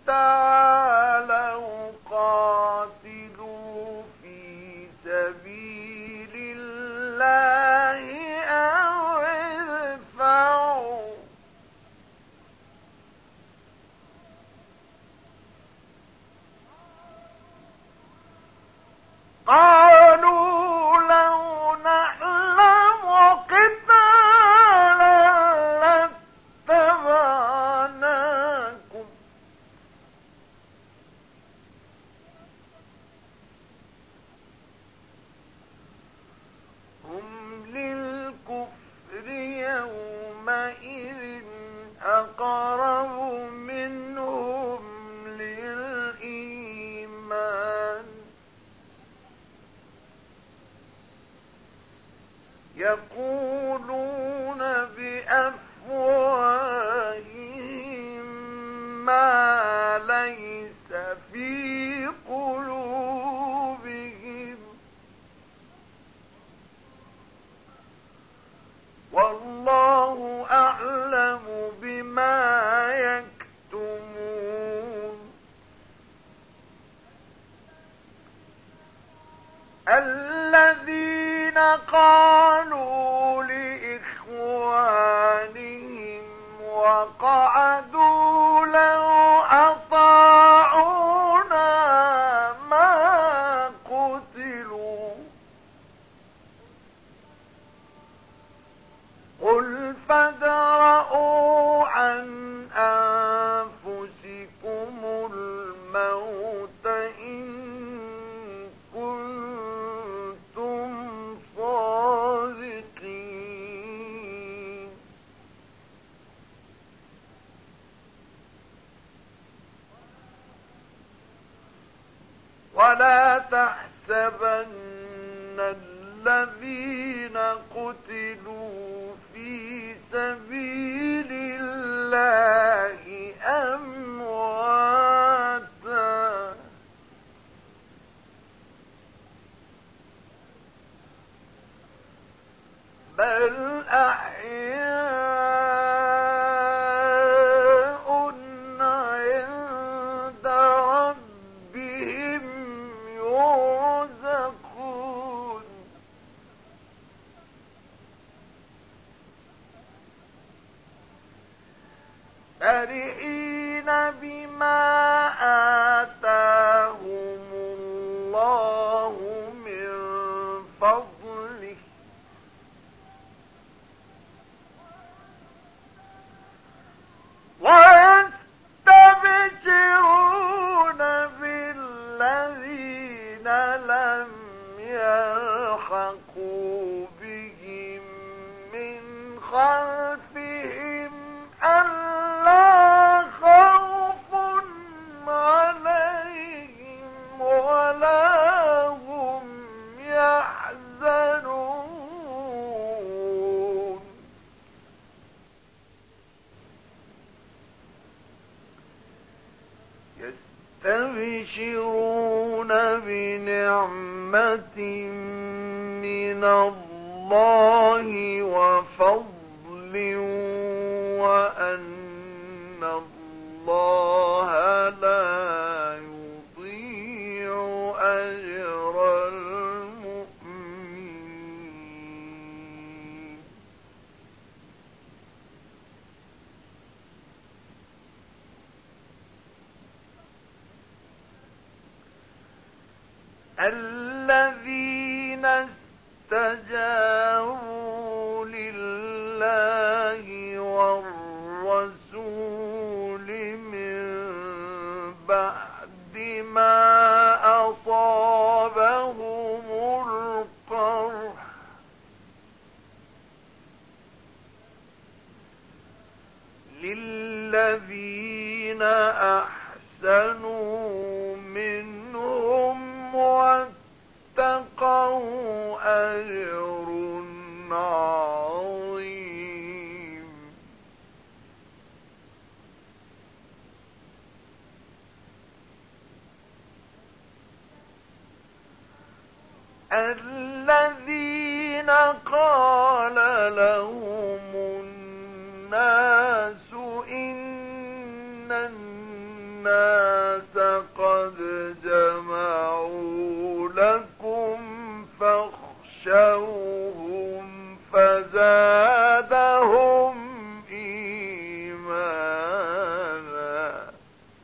تعالوا قاتلوا في سبيل الله أو ادفعوا قالوا لو نعلم قتالا لاتبعناكم هم للكفر يومئذ أقرب منهم للإيمان يقولون بأفواههم ما ليس في قلوبهم والله أعلم بما يكتمون. الذين قالوا لإخوانهم وقعدوا لو أطاعونا ما قتلوا قل فادرءوا عن أنفسكم الموت إن كنتم صادقين. ولا تحسبن الذين قتلوا في سبيل الله أمواتا بل أحياء عند ربهم يرزقون. فرحين بما آتاهم الله من فضله ويستبشرون بالذين لم يلحقوا بهم من خلفهم ألا خوف عليهم ولا هم يحزنون. يستبشرون بنعمة من الله وفضل وأن الله لا يضيع أجر المؤمنين. الذين اسْتَجَابُوا لِلَّهِ وَالرَّسُولِ مِن بَعْدِ مَا أَصَابَهُمُ الْقَرْحُ لِلَّذِينَ أَحْسَنُوا مِنْهُمْ وَاتَّقَوْا أَجْرٌ عَظِيمٌ الَّذِينَ قَالَ لَهُمُ النَّاسُ إِنَّ النَّاسَ قَدْ جَمَعُوا لَكُمْ فَاخْشَوْهُمْ فَزَادَهُمْ إِيمَانًا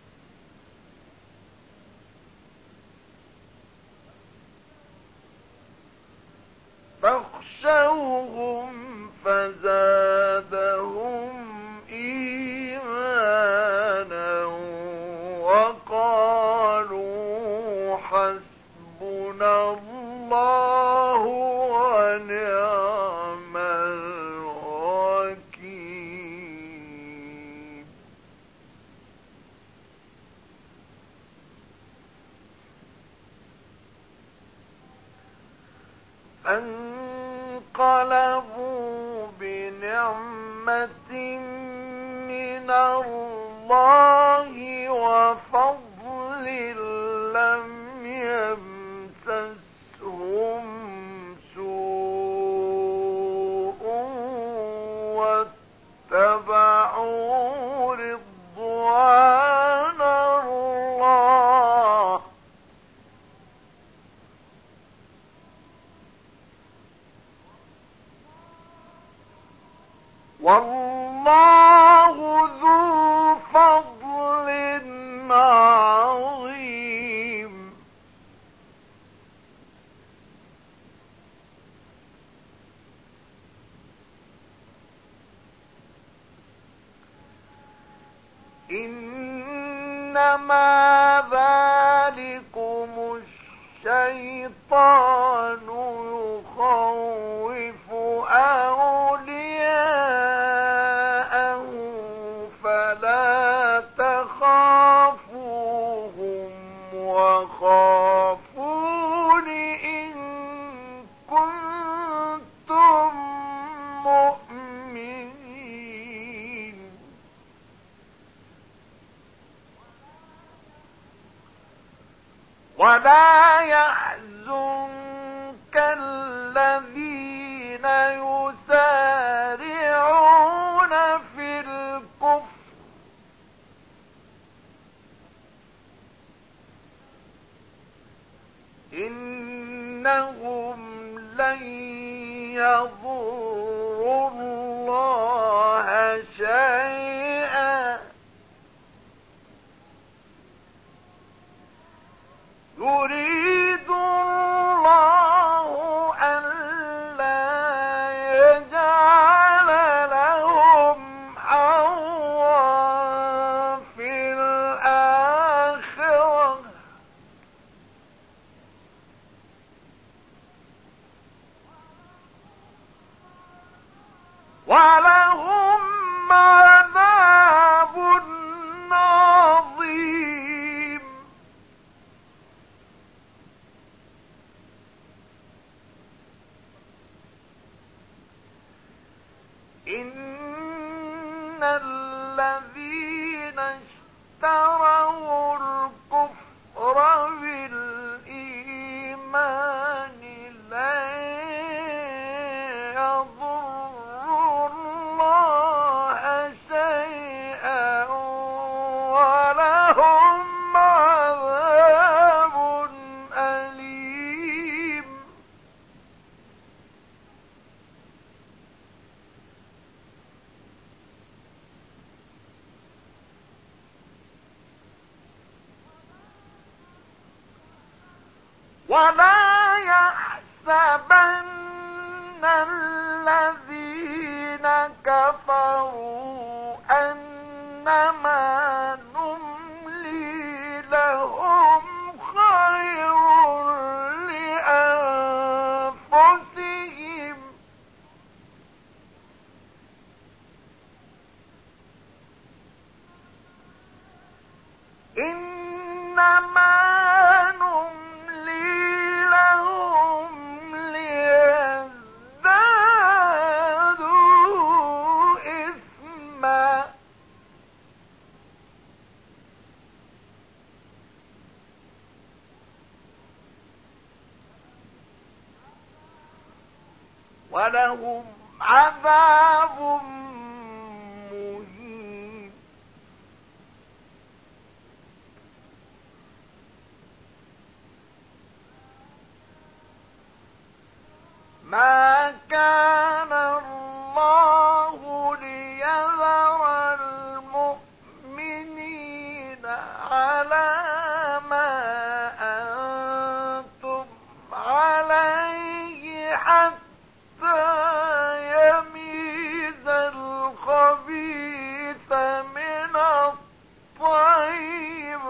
وَقَالُوا حَسْبُنَا اللَّهُ وَنِعْمَ الْوَكِيلُ فانقلبوا بنعمة من الله وفضل لم يمسسهم سوء واتبعوا رضوان الله والله ذو فضل عظيم إنما ذلكم الشيطان يخوف أولياءه فلا تخافوهم وخافون إن كنتم مؤمنين ولا يحزنك الذين يسارعون في الكفر إنهم لن يضروا الله شيئا يريد الله ألا يجعل لهم حظا في الآخرة ولهم عذاب عظيم إن الذين اشتروا الكفر بالإيمان لن يضروا الله شيئا ولهم عذاب أليم ولا يحسبن كفروا أنما نملي لهم خير لأنفسهم إنما نملي لهم ليزدادوا إثما ولهم عذاب مهين. ما كان الله ليذر المؤمنين على ما أنتم عليه حتى يميز الخبيث من الطيب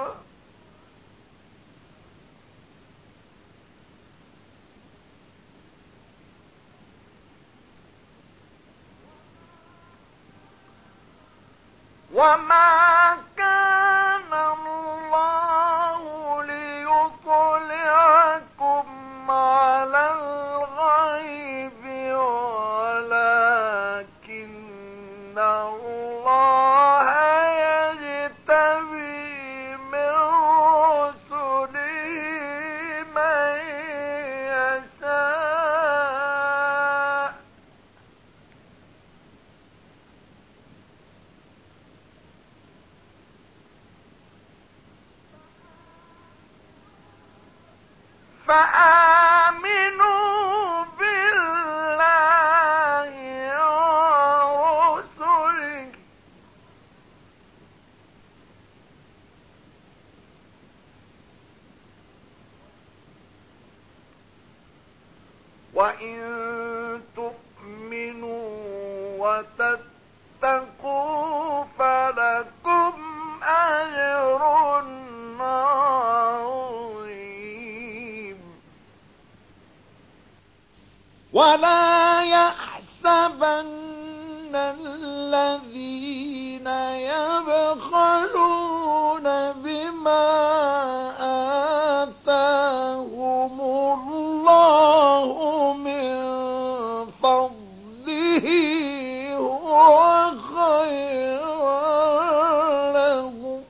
وما كان الله ليطلعكم على الغيب ولكن الله يجتبي من رسله من يشاء فآمنوا بالله ورسله وإن تؤمنوا وتتقوا فلكم أجر عظيم. ولا يحسبن الذين يبخلون بما آتاهم الله من فضله هو خيرا لهم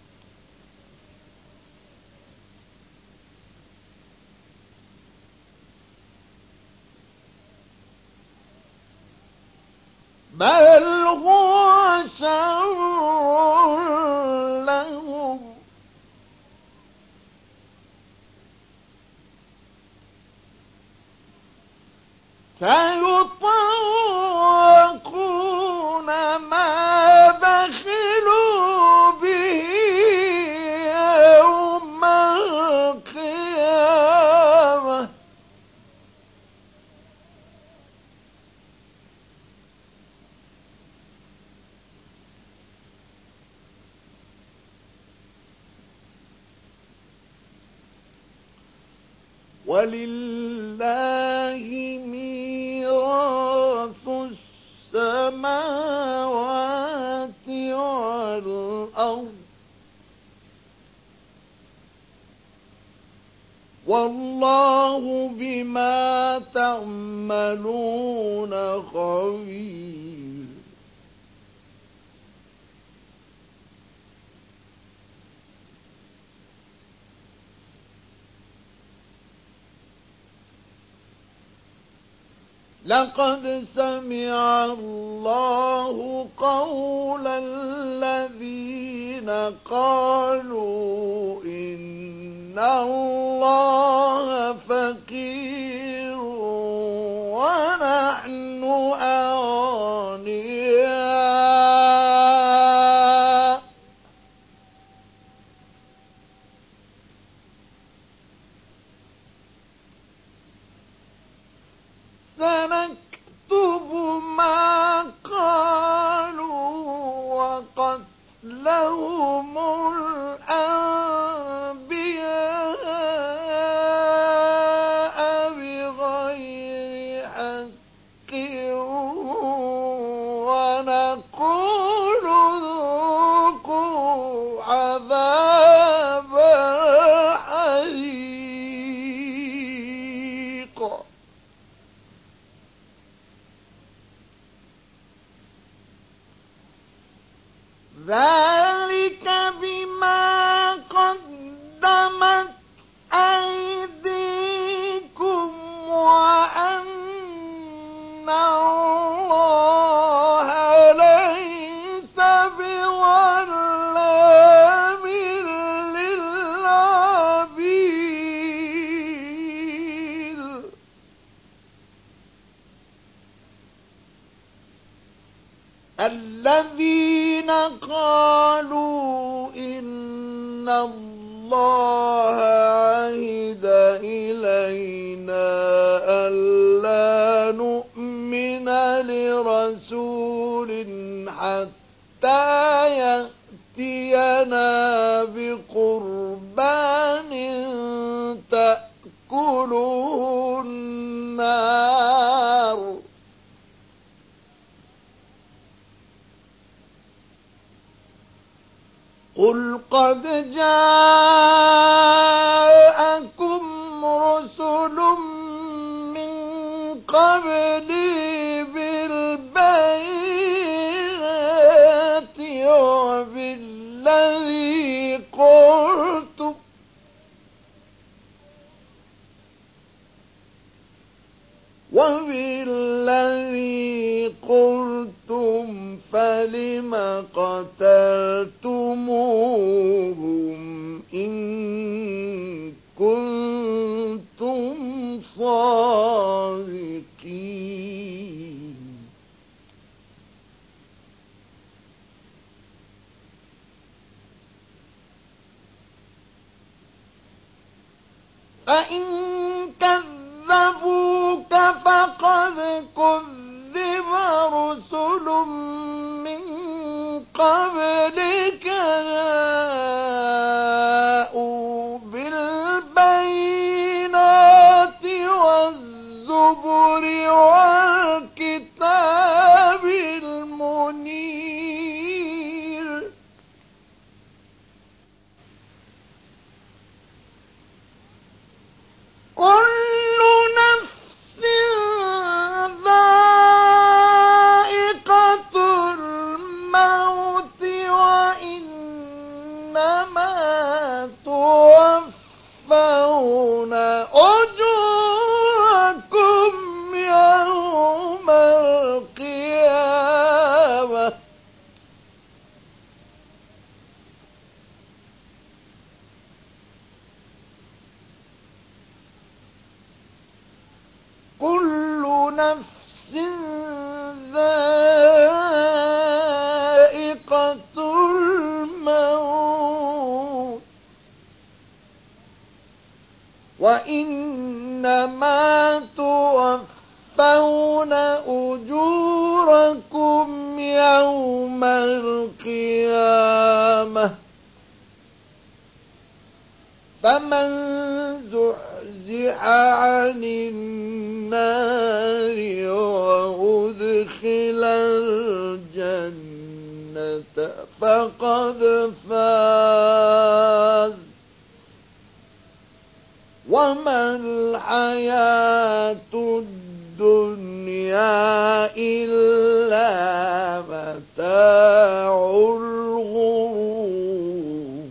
بل هو شر لهم سيطوقون ما بخلوا به يوم القيامة ولله ميراث السماوات والأرض والله بما تعملون خبير. لقد سمع الله قول الذين قالوا إن الله فقير ونحن أغنياء سنكتب ما قال لهم الأنبياء بغير حق ونقول ذوقوا عذاب الحريق. ذلك بما قدمت أيديكم وأن الله ليس بظلام للعبيد. الذين قالوا إن الله عهد إلينا ألا نؤمن لرسول حتى يأتينا بقربان تأكله النار قل قد جاءكم رسل من قبلي بالبينات وبالذي قلتم فلم قتلتموهم إن كنتم صادقين. فإن كذبوك فقد كذب رسل من قبلك جاءوا بالبينات والزبر والكتاب المنير. كل نفس ذائقة الموت وإنما توفون أجوركم يوم القيامة كل نفس ذائقة الموت وإنما توفون أجوركم يوم القيامة فمن زحزح عن النار وأدخل الجنة فقد فاز وما الحياة الدنيا إلا متاع الغرور.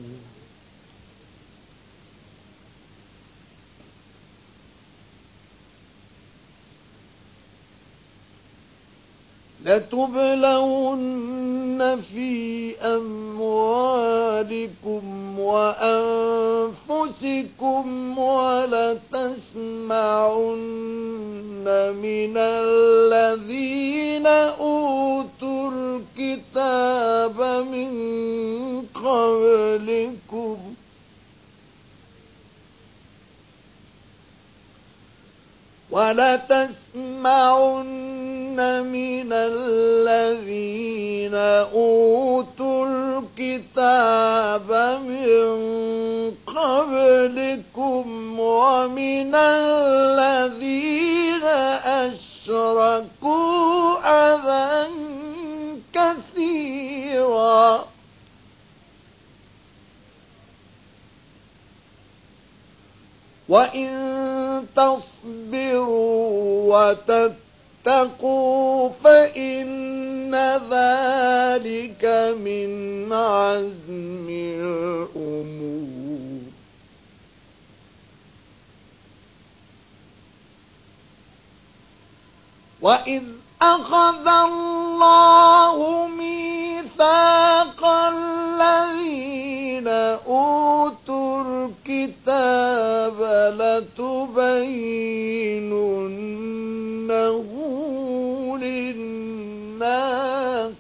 لتبلون في أموالكم وأنفسكم ولتسمعن من الذين أوتوا الكتاب من قبلكم من الذين أوتوا الكتاب الكتاب من قبلكم ومن الذين أشركوا أذى كثيرا وإن تصبروا وتتقوا فإن ذلك من عزم الأمور وإذ أخذ الله ميثاق الذين أوتوا الكتاب لتبيننه للناس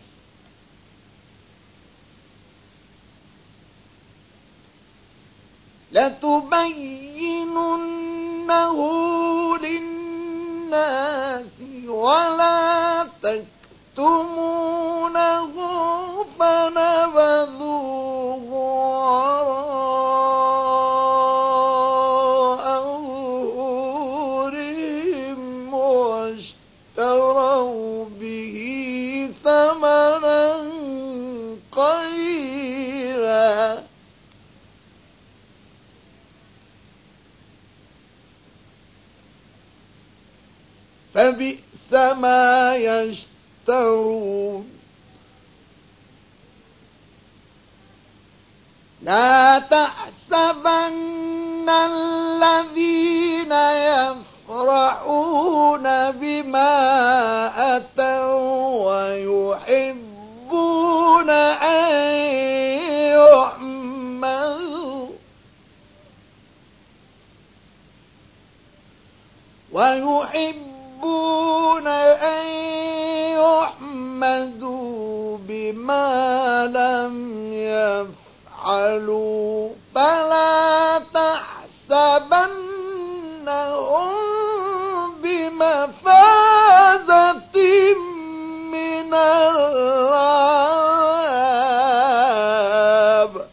ولا تكتمونه فنبذوه وراء ظهورهم واشتروا به ثمنا قليلا فبئس ما يشترون لا تحسبن الذين يفرحون بما أتوا ويحبون أن يحمدوا بما لم يفعلوا فلا تحسبنهم بمفازة من العذاب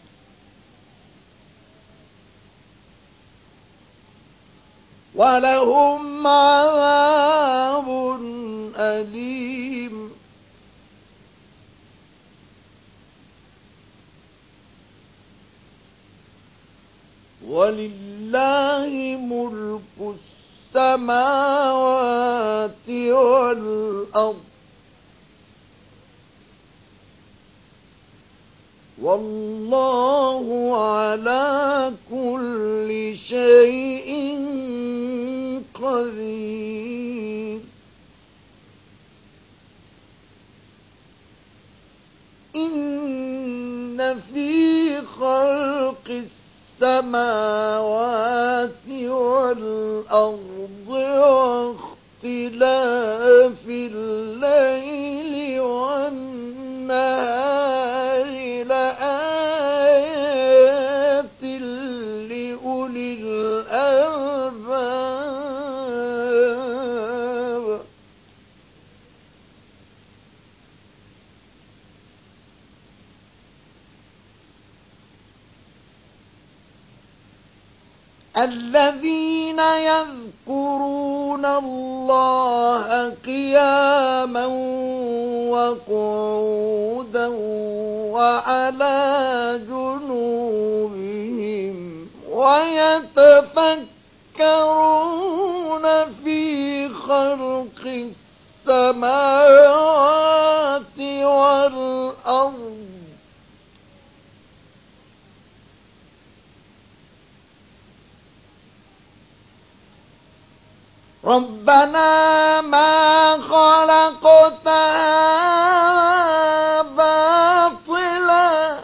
ولهم عذاب أليم ولله ملك السماوات والأرض والله على كل شيء قدير إن في خلق السماوات والأرض واختلاف الليل والنهار لآيات لأولي الألباب الذين يذكرون الله قياما وقعودا وعلى جنوبهم ويتفكرون في خلق السماوات والأرض ربنا ما خلقت هذا باطلا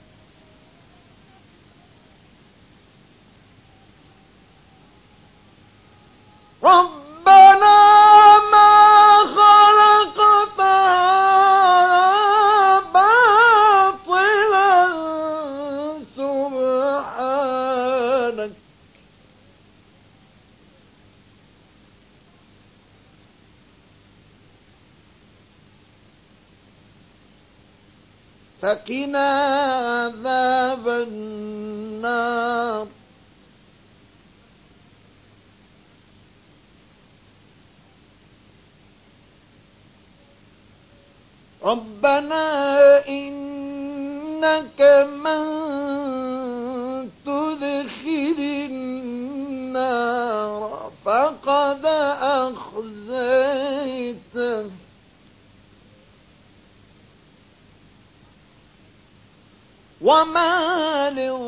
ربنا ما خلقت هذا باطلا سبحانك فقنا عذاب النار. ربنا إنك من تدخل النار فقد أخزيته وما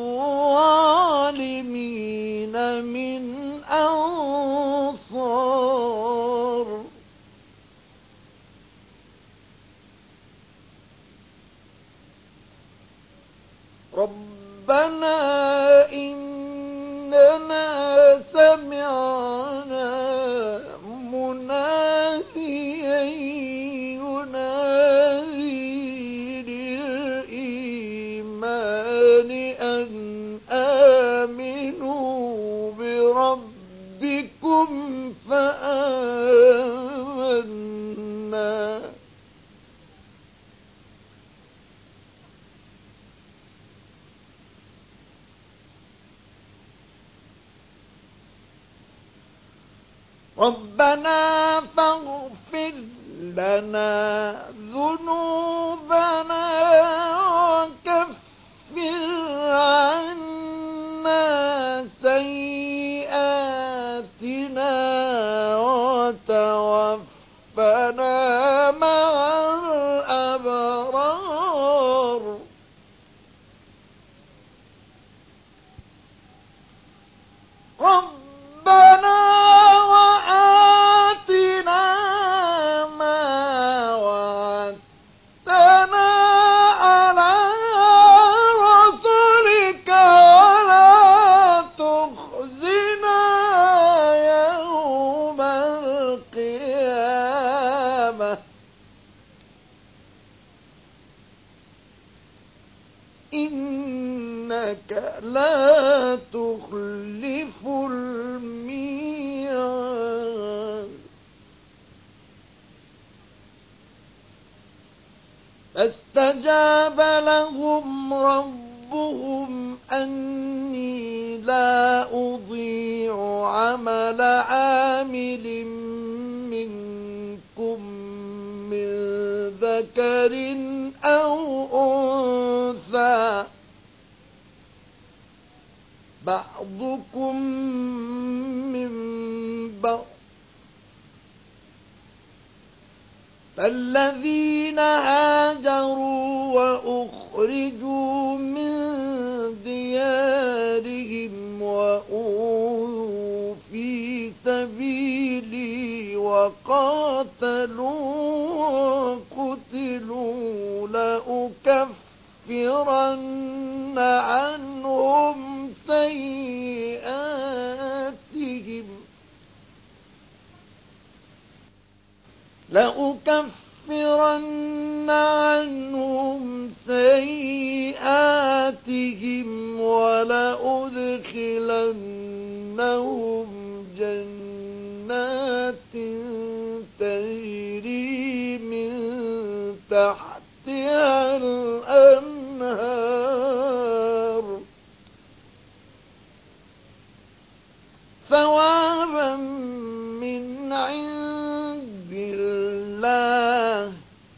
للظالمين من أنصار. ربنا إننا سمعنا مناديا ينادي للإيمان أن آمنوا بربكم فآمنا. ربنا فاغفر لنا ذنوبنا وكفر عنا سيئاتنا وتوفنا مع الأبرار. ربنا إنك لا تخلف الميعاد. فاستجاب لهم ربهم أني لا أضيع عمل عامل منكم من ذكر أو أنثى بعضكم من بعض. فالذين هاجروا وأخرجوا من ديارهم وأوذوا في سبيلي وقاتلوا وقتلوا لأكفرن عنهم سيئاتهم ولأدخلنهم جنات تجري من تحتها الأنهار ثوابا من عند الله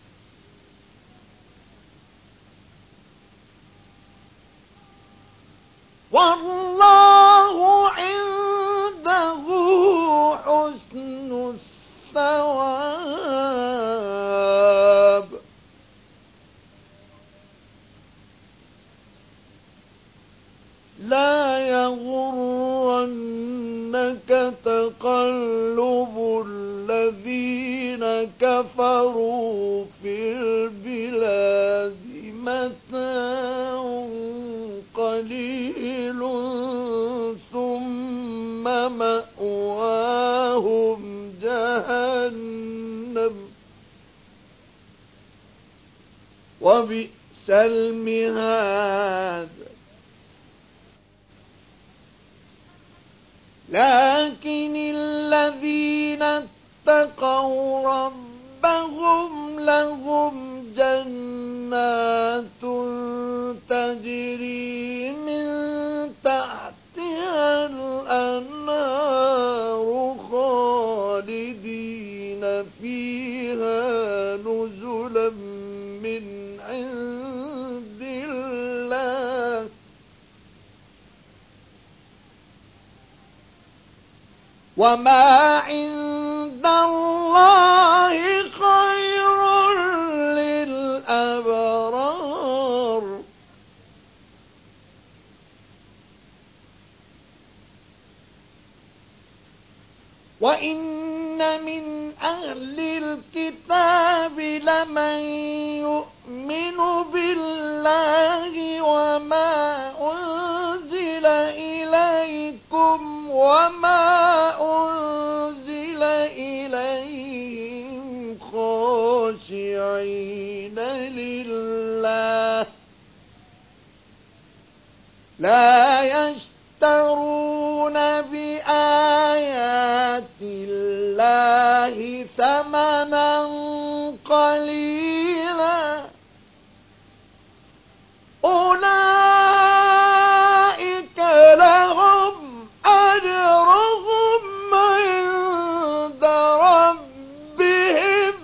والله عنده حسن الثواب. لا يغرنك تقلب الذين كفروا في البلاد متاع قليل ثم مأواهم جهنم وبئس المهاد. لكن الذين اتقوا ربهم لهم جنات تجري من تحتها الأنهار خالدين فيها نزلا من عند الله وما عند الله خير للأبرار وإن من أهل الكتاب لمن يؤمن بالله وما أنزل إليكم وما أنزل إليهم خاشعين لله لا يشترون بآيات الله ثمنا قليلا أولئك لهم أجرهم عند ربهم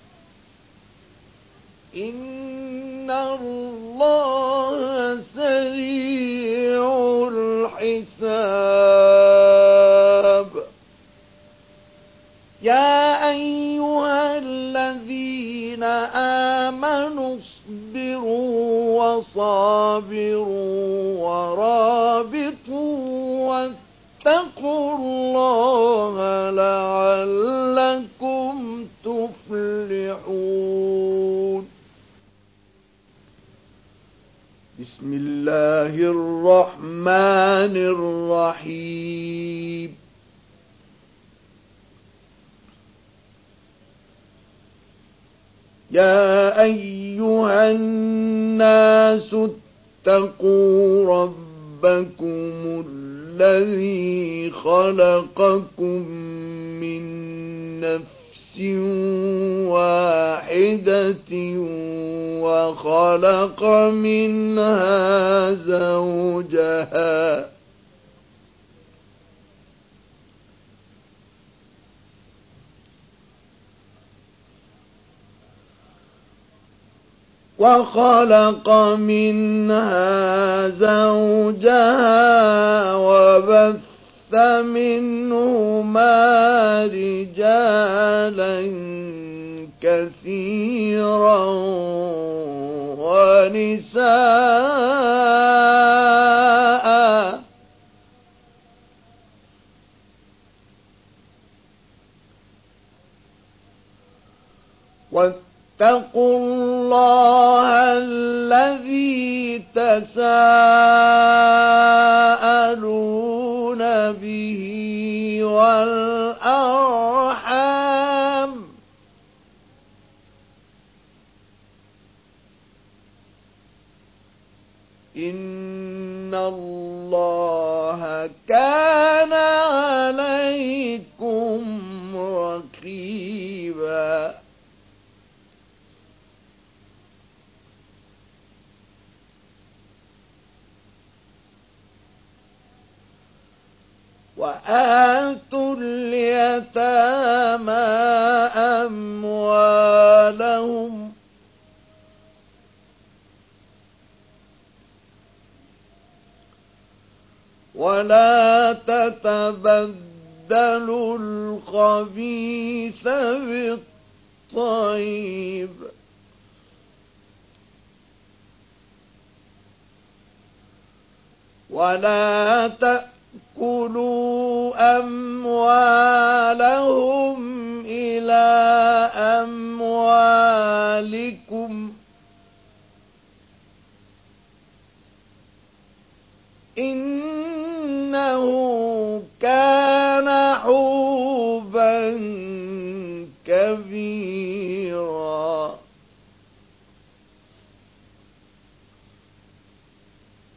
إن الله سريع الحساب يا أيها الذين آمنوا اصبروا وصابروا ورابطوا واتقوا الله لعلكم تفلحون بسم الله الرحمن الرحيم يا أيها الناس اتقوا ربكم الذي خلقكم من نفس واحدة وخلق منها زوجها وبث منهما رجالا كثيرا ونساء واتقوا الله الذي تساءلون به والأرحام إن الله كان عليكم رقيبا وآتوا اليتامى أموالهم ولا تتبدلوا الخبيث بالطيب ولا تأكلوا أموالهم إلى أموالكم إنه كان حوبا كبيرا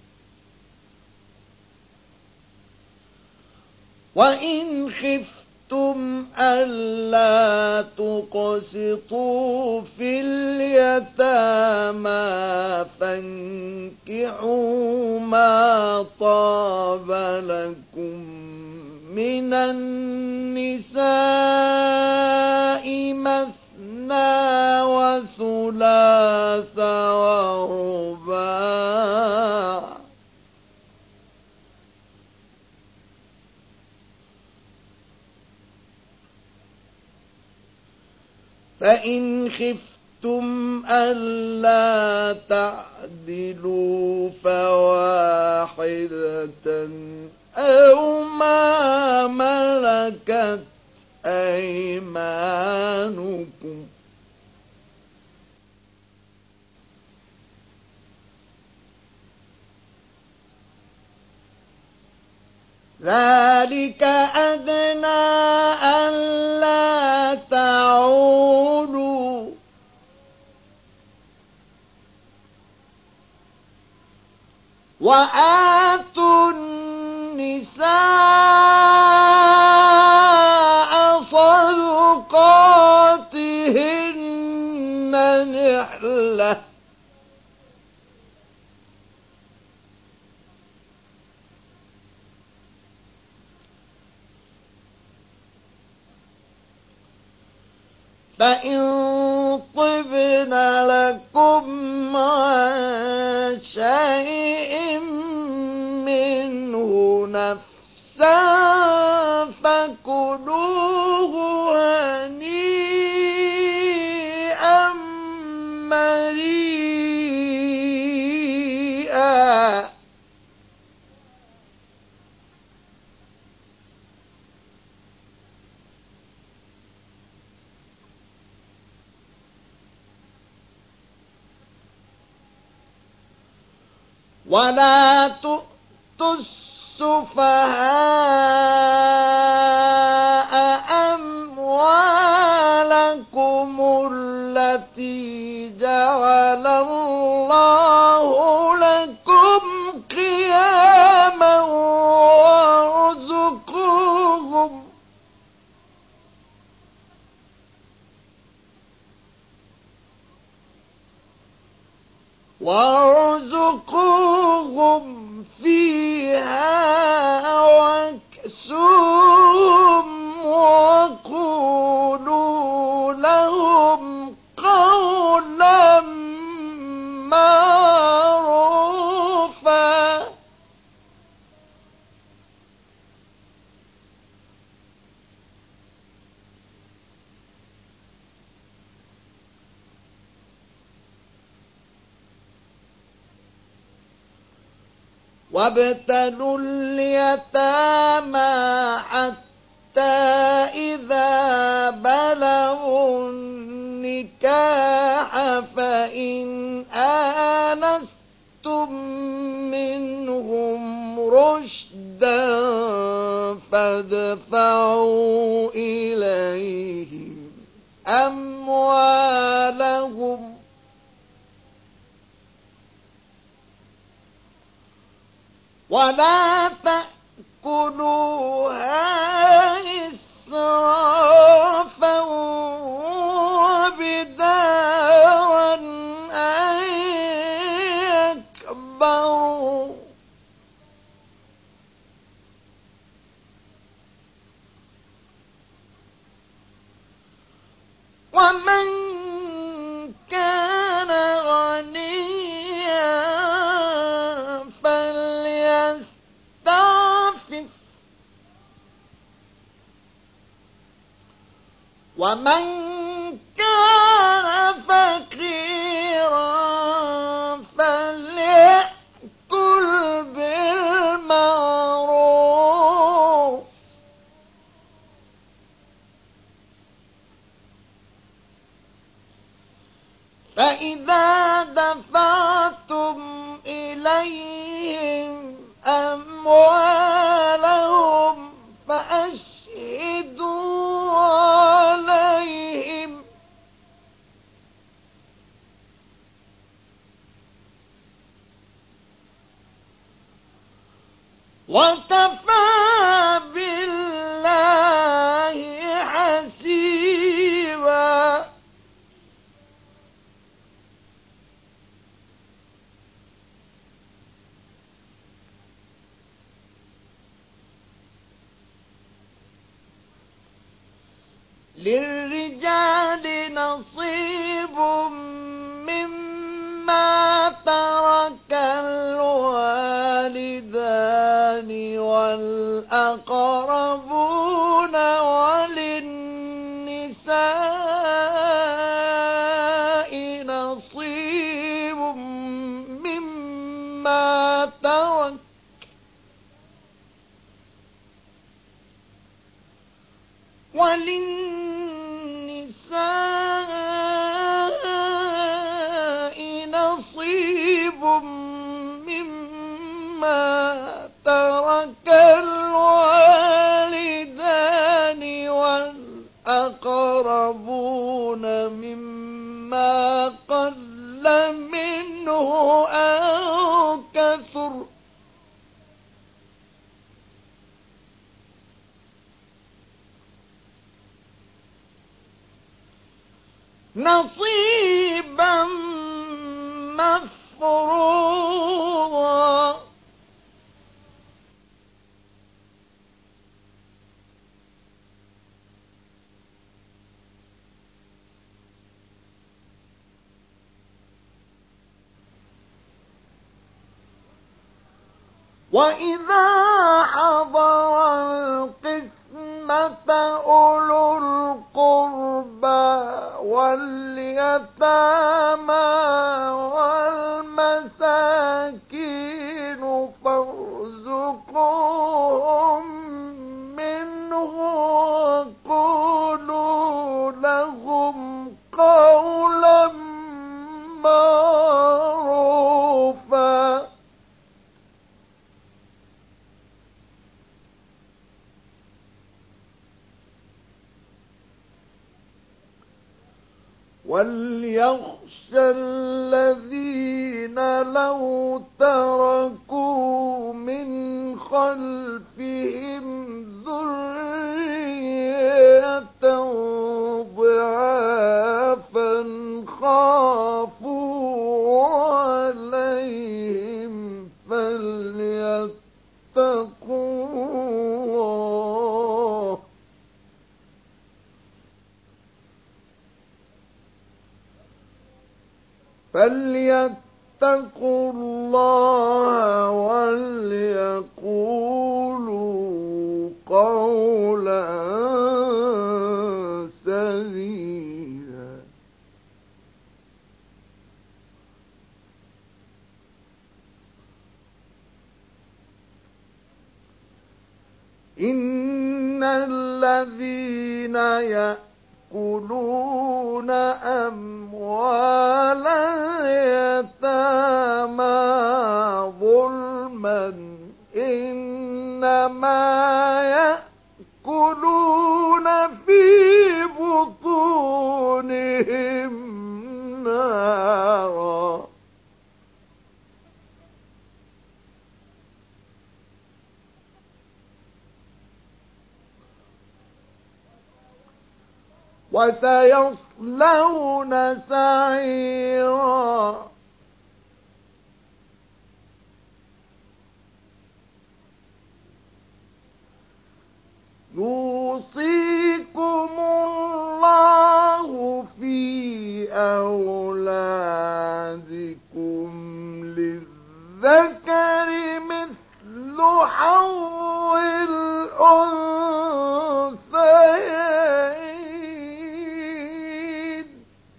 وإن خفتم خفتم ألا تقسطوا في اليتامى فانكحوا ما طاب لكم من النساء مثنى وثلاث ورباع فإن خفتم ألا تعدلوا فواحدة أو ما ملكت أيمانكم ذلك أدنى ألا تعولوا وآتوا النساء صدقاتهن نحلة فإن طبن لكم عن شيء منه نفسا فكلوه هنيئا مريئا ولا تؤتوا السفهاء أموالكم التي جعل الله لكم قياما وارزقوهم فيها واكسوهم وقولوا لهم قولا معروفا وابتلوا اليتامى حتى إذا بلغوا النكاح فإن آنستم منهم رشدا فادفعوا إليهم أموالهم ولا تأكلوها إسرافا وبدارا أن يكبروا ومن كان غنيا فليستعفف ومن كان فقيرا فليأكل بالمعروف فإذا دفعتم إليهم أموالهم فأشهدوا عليهم وكفى بالله للرجال نصيب مما ترك الوالدان والأقربون وللنساء نصيب مما ترك مما ترك الوالدان والأقربون مما قل منه أو كثر نصيبا مفروضا. وإذا حضر القسمة أولو القربى واليتامى والمساكين فارزقوهم منه وقولوا لهم قولا معروفا. وليخشى الذين لو تركوا من خلفهم ذرية ضعافا خافوا عليهم فليتقوا الله وليقولوا قولا سديدا. إن الذين يأكلون أموال اليتامى ظلما إنما يأكلون في بطونهم نارا. وسيصلون سعيرا. يوصيكم الله في أولادكم للذكر مثل حظ الأنثيين.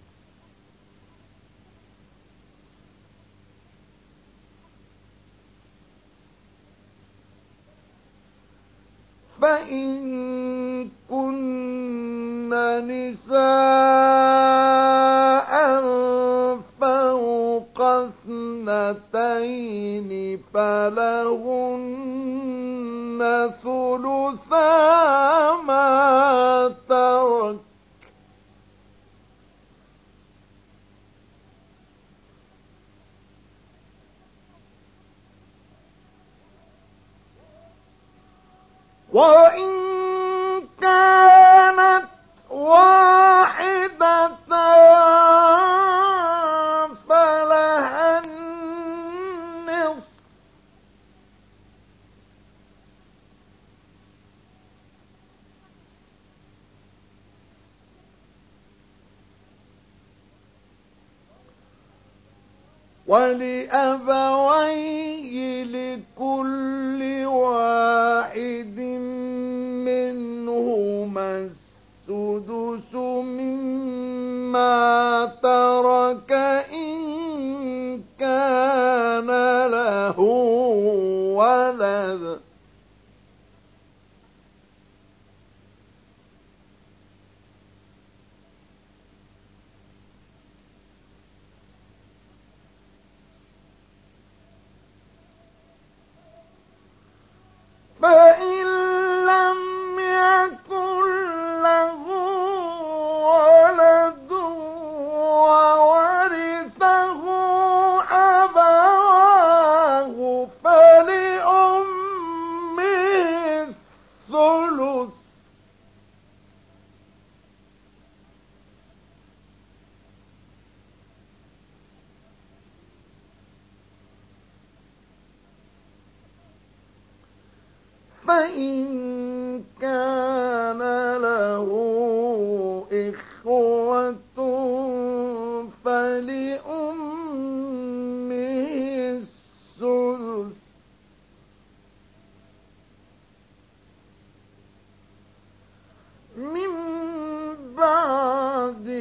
فإن كن نساء فوق اثنتين فلهن ثلثا ما ترك وإن كانت واحدة فلها النصف. ولأبويه لكل واحد منهما السدس مما ترك إن كان له ولد فإن لم يكن له ولد وورثه أبواه فلأمه الثلث فإن كان له إخوة فلأمه السدس من بعد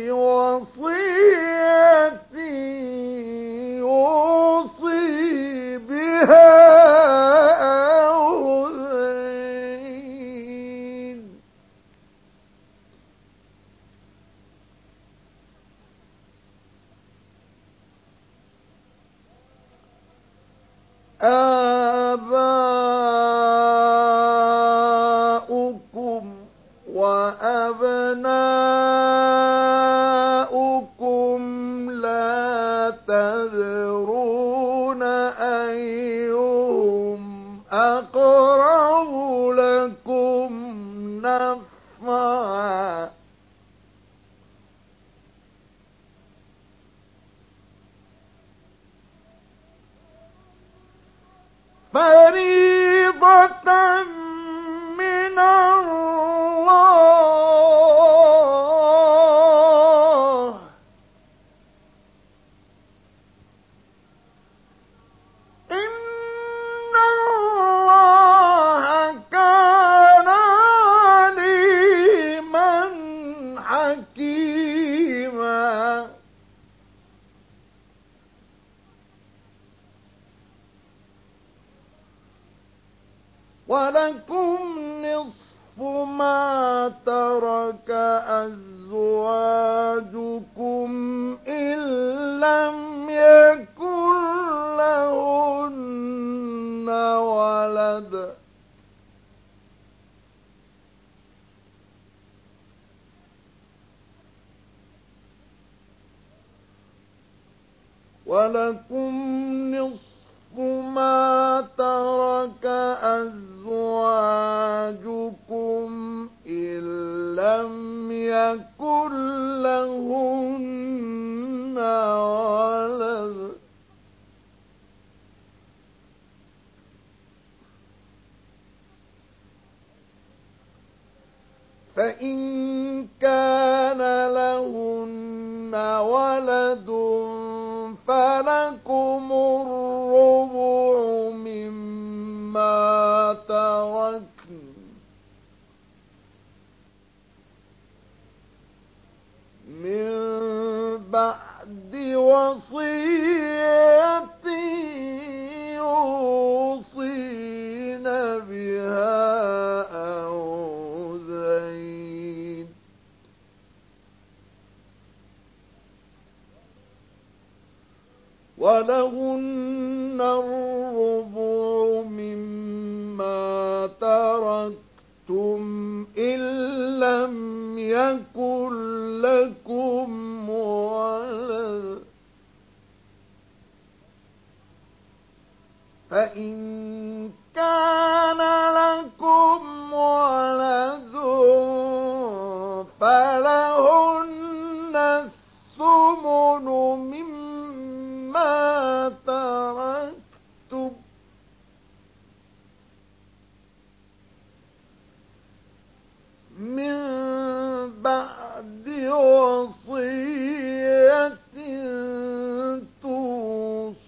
وصية يوصي بها آباؤكم وأبناؤكم لا تدرون أيهم أقرب لكم نفعا فريضة من الله إن الله كان عليما حكيما ولكم نصف ما ترك أزواجكم إن لم يكن لهن ولد ولكم نصف ما ترك أزواجكم إن لم يكن لهن ولد فإن كان لهن ولد فلكم الربع مما تركن من بعد وصية يوصين بها أو دين ولهن الربع مما تركتم إن لم يكن لكم ولد فإن كان لكم ولد فلهن الثمن مما تركتم من بعد وصية توصون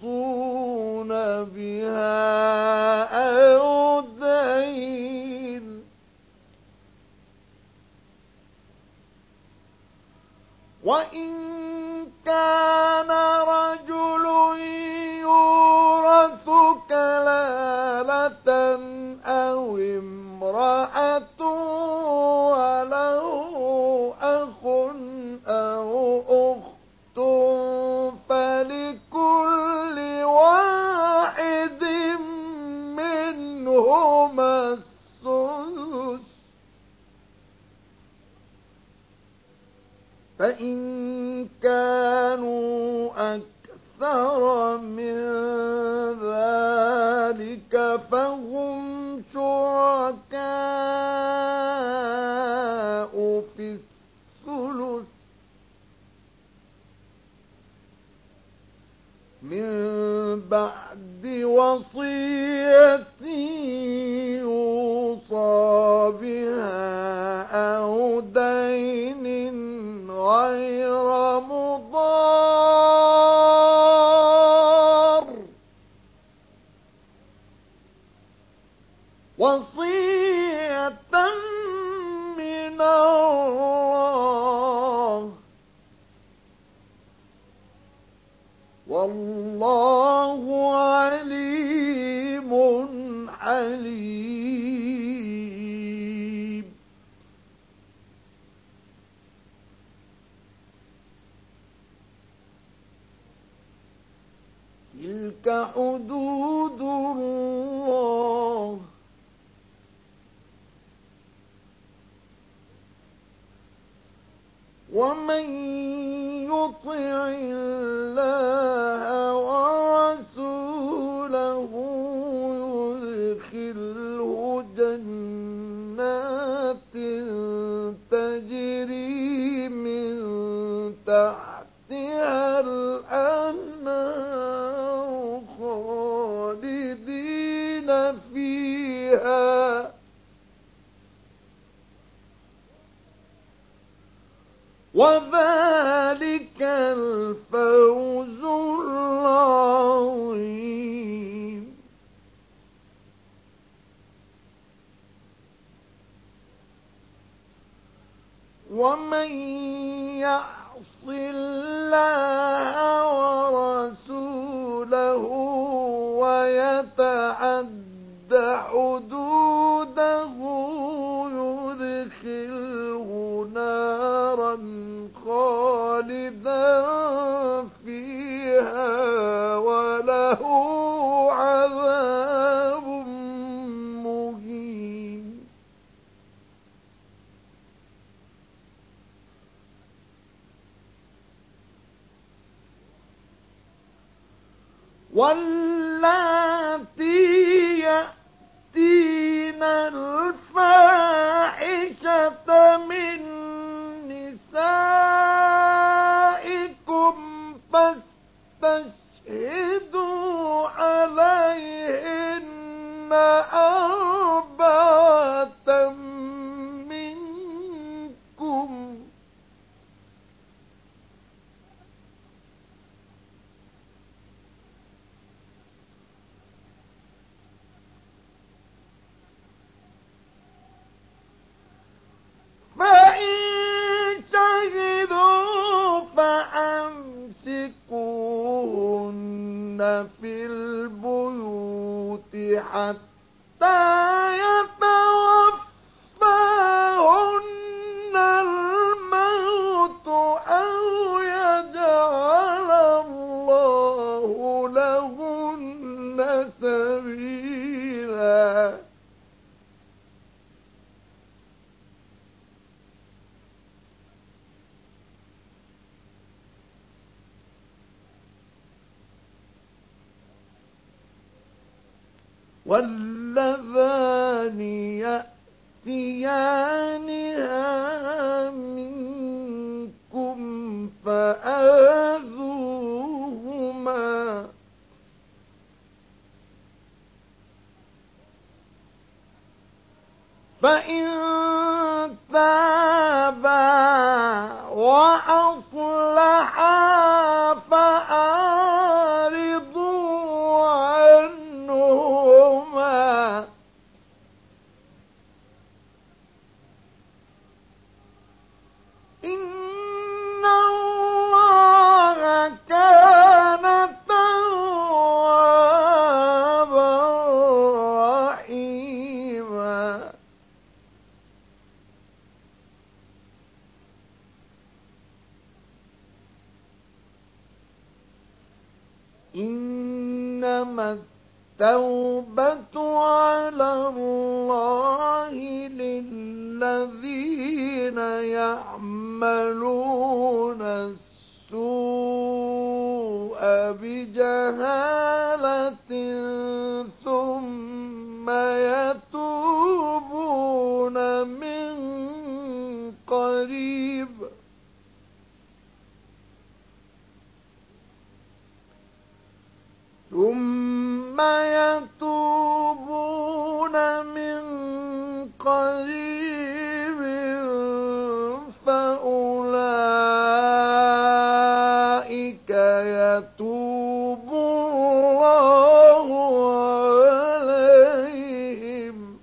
وإن كان رجل يورث كلالة أو امرأة وله أخ أو أخت فلكل واحد منهما السدس فإن كانوا أكثر من ذلك فهم شركاء في الثلث من بعد وصية يوصى بها أو دين غير مضار وصية من الله والله عليم حليم. تلك حدود الله ومن يطع الله ورسوله يدخله جنات تجري من تحتها الأنهار خالدين فيها وذلك الفوز العظيم. ومن يعص الله ورسوله ويتعد حدوده يدخله نارا خالدا فيها وله عذاب مهين. واللاتي يأتين الفاحشة من نسائكم فاستشهدوا عليهن أربعة منكم فإن شهدوا فأمسكوهن في البيوت حتى يتوفاهن الموت أو يجعل الله لهن سبيلا. واللذان يأتيانها منكم فآذوهما فإن تابا وأصلحا فأعرضوا عنهما إن إنما التوبة على الله للذين يعملون السوء بجهالة ثم يتوبون من قريب فأولئك يتوب الله عليهم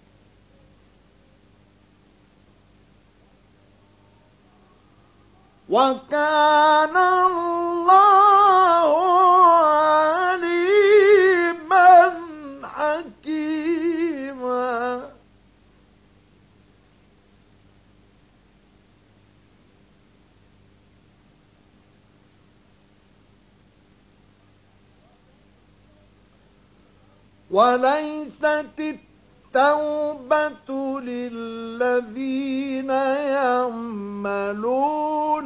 وكان الله عليما حكيما. وليست التوبة للذين يعملون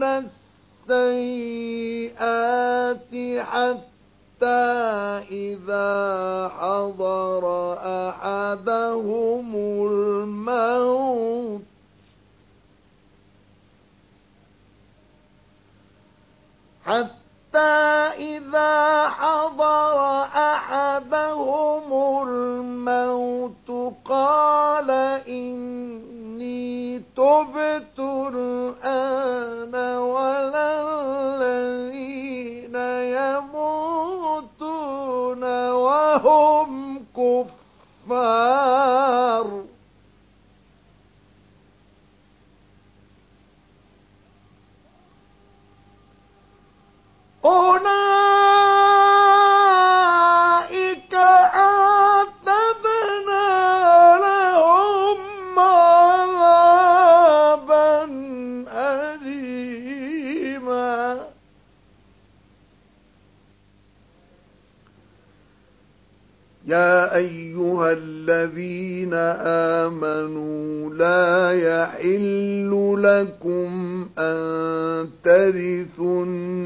السيئات حتى إذا حضر أحدهم الموت قال إني تبت الآن ولا الذين يموتون وهم كفار أولئك أعتدنا لهم عذابا أليما. يا أيها الذين آمنوا لا يحل لكم أن ترثوا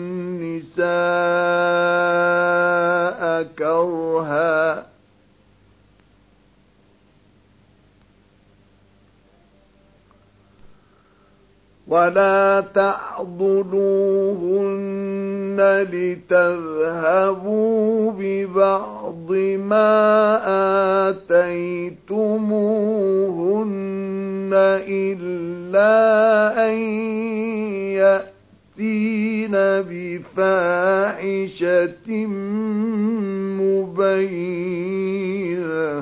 النساء كرها ولا تعضلوهن لتذهبوا ببعض ما آتيتموهن إلا أن يأتين بفاحشة مبينة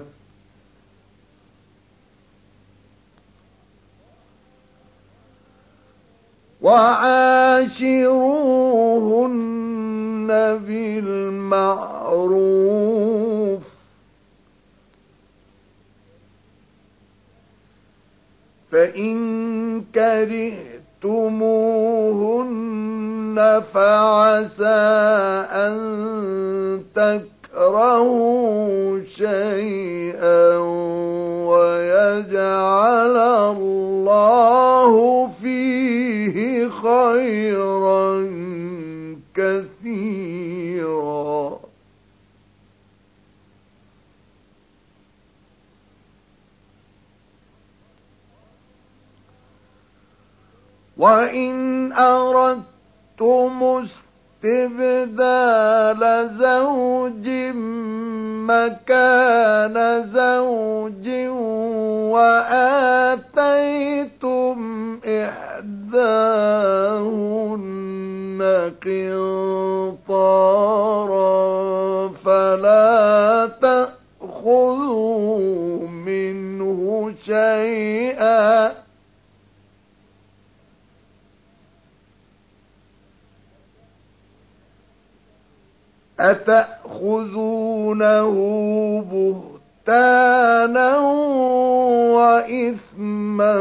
وعاشروهن بالمعروف فإن كرهتموهن فعسى أن تكرهوا شيئا ويجعل الله فيه خيرا كثيرا. وإن أردتم استبدال زوج مكان زوج وآتيتم إحداهن قنطارا فلا تأخذوا منه شيئا أتأخذونه بهتانا وإثما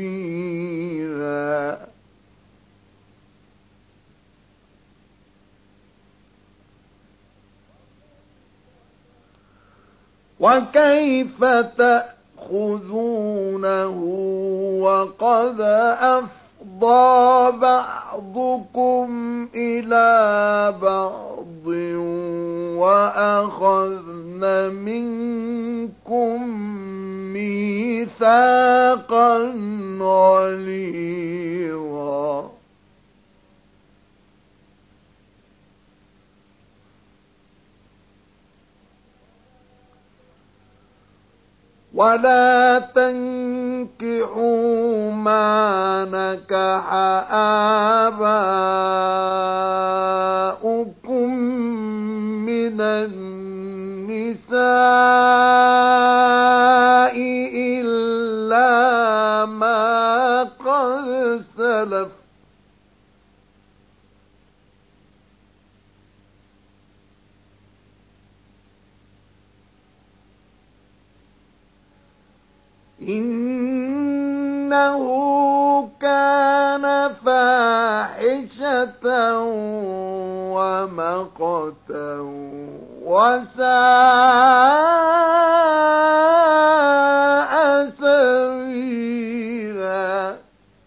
مبينا. وكيف تأخذونه وقد أفضى بعضكم إلى بعض وأخذن منكم ميثاقا غليظا ولا تنكحوا ما نكح آباؤكم من النساء إلا ما قد سلف إنه كان فاحشة ومقتا وساء سبيلا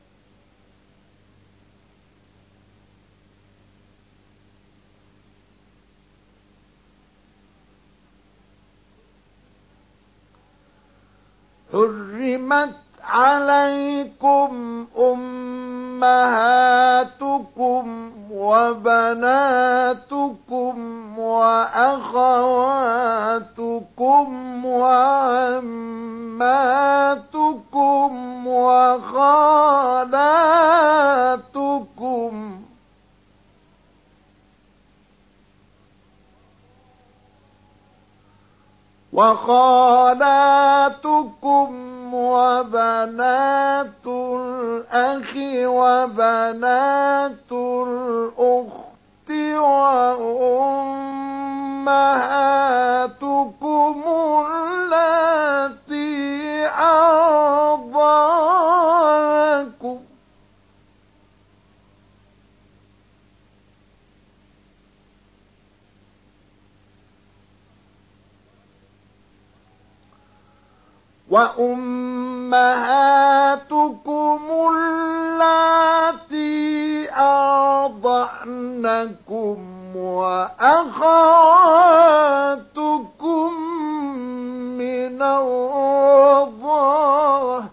حرمت عليكم أمهاتكم وبناتكم وأخواتكم وعماتكم وخالاتكم وبنات الأخ وبنات الأخت وأمهاتكم اللاتي أرضعنكم وأمهاتكم اللاتي أرضعنكم وأخواتكم من الرضاعة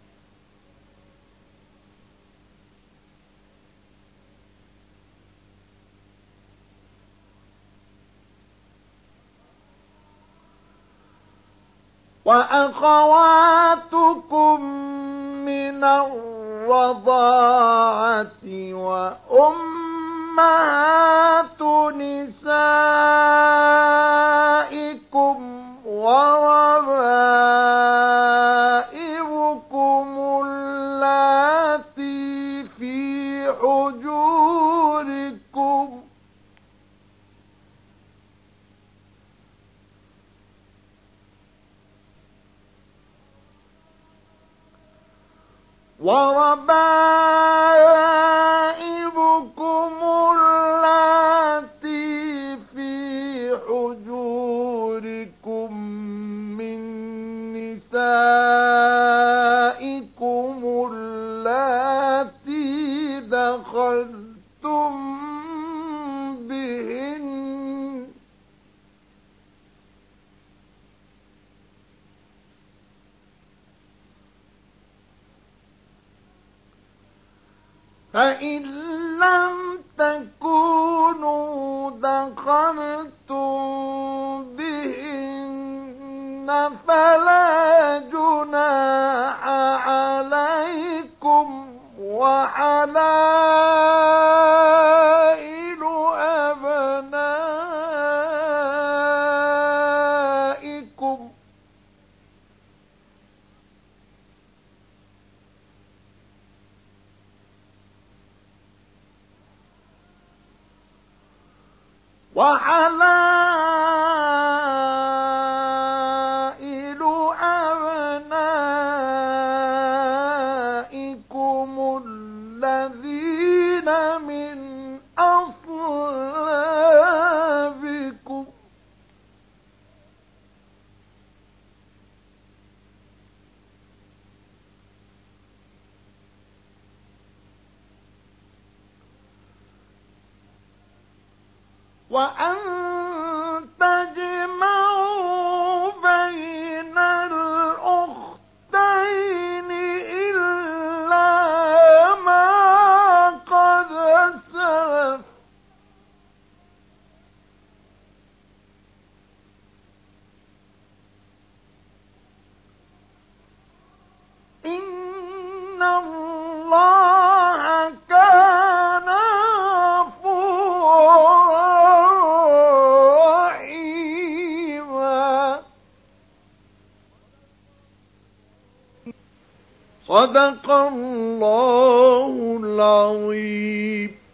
وأخواتكم من الرضاعة وأمهات نسائكم وربائبكم اللاتي في حجوركم وربائبكم اللاتي في حجوركم من نسائكم اللاتي دخلتم بهن فإن لم تكونوا دخلتم بهن فلا جناح عليكم وحلائل أبنائكم أبنائكم الذين من أصلابكم. 」 وأن تجمعوا بين الأختين إلا ما قد سلف إن الله كان غفورا رحيما. صدق الله العظيم.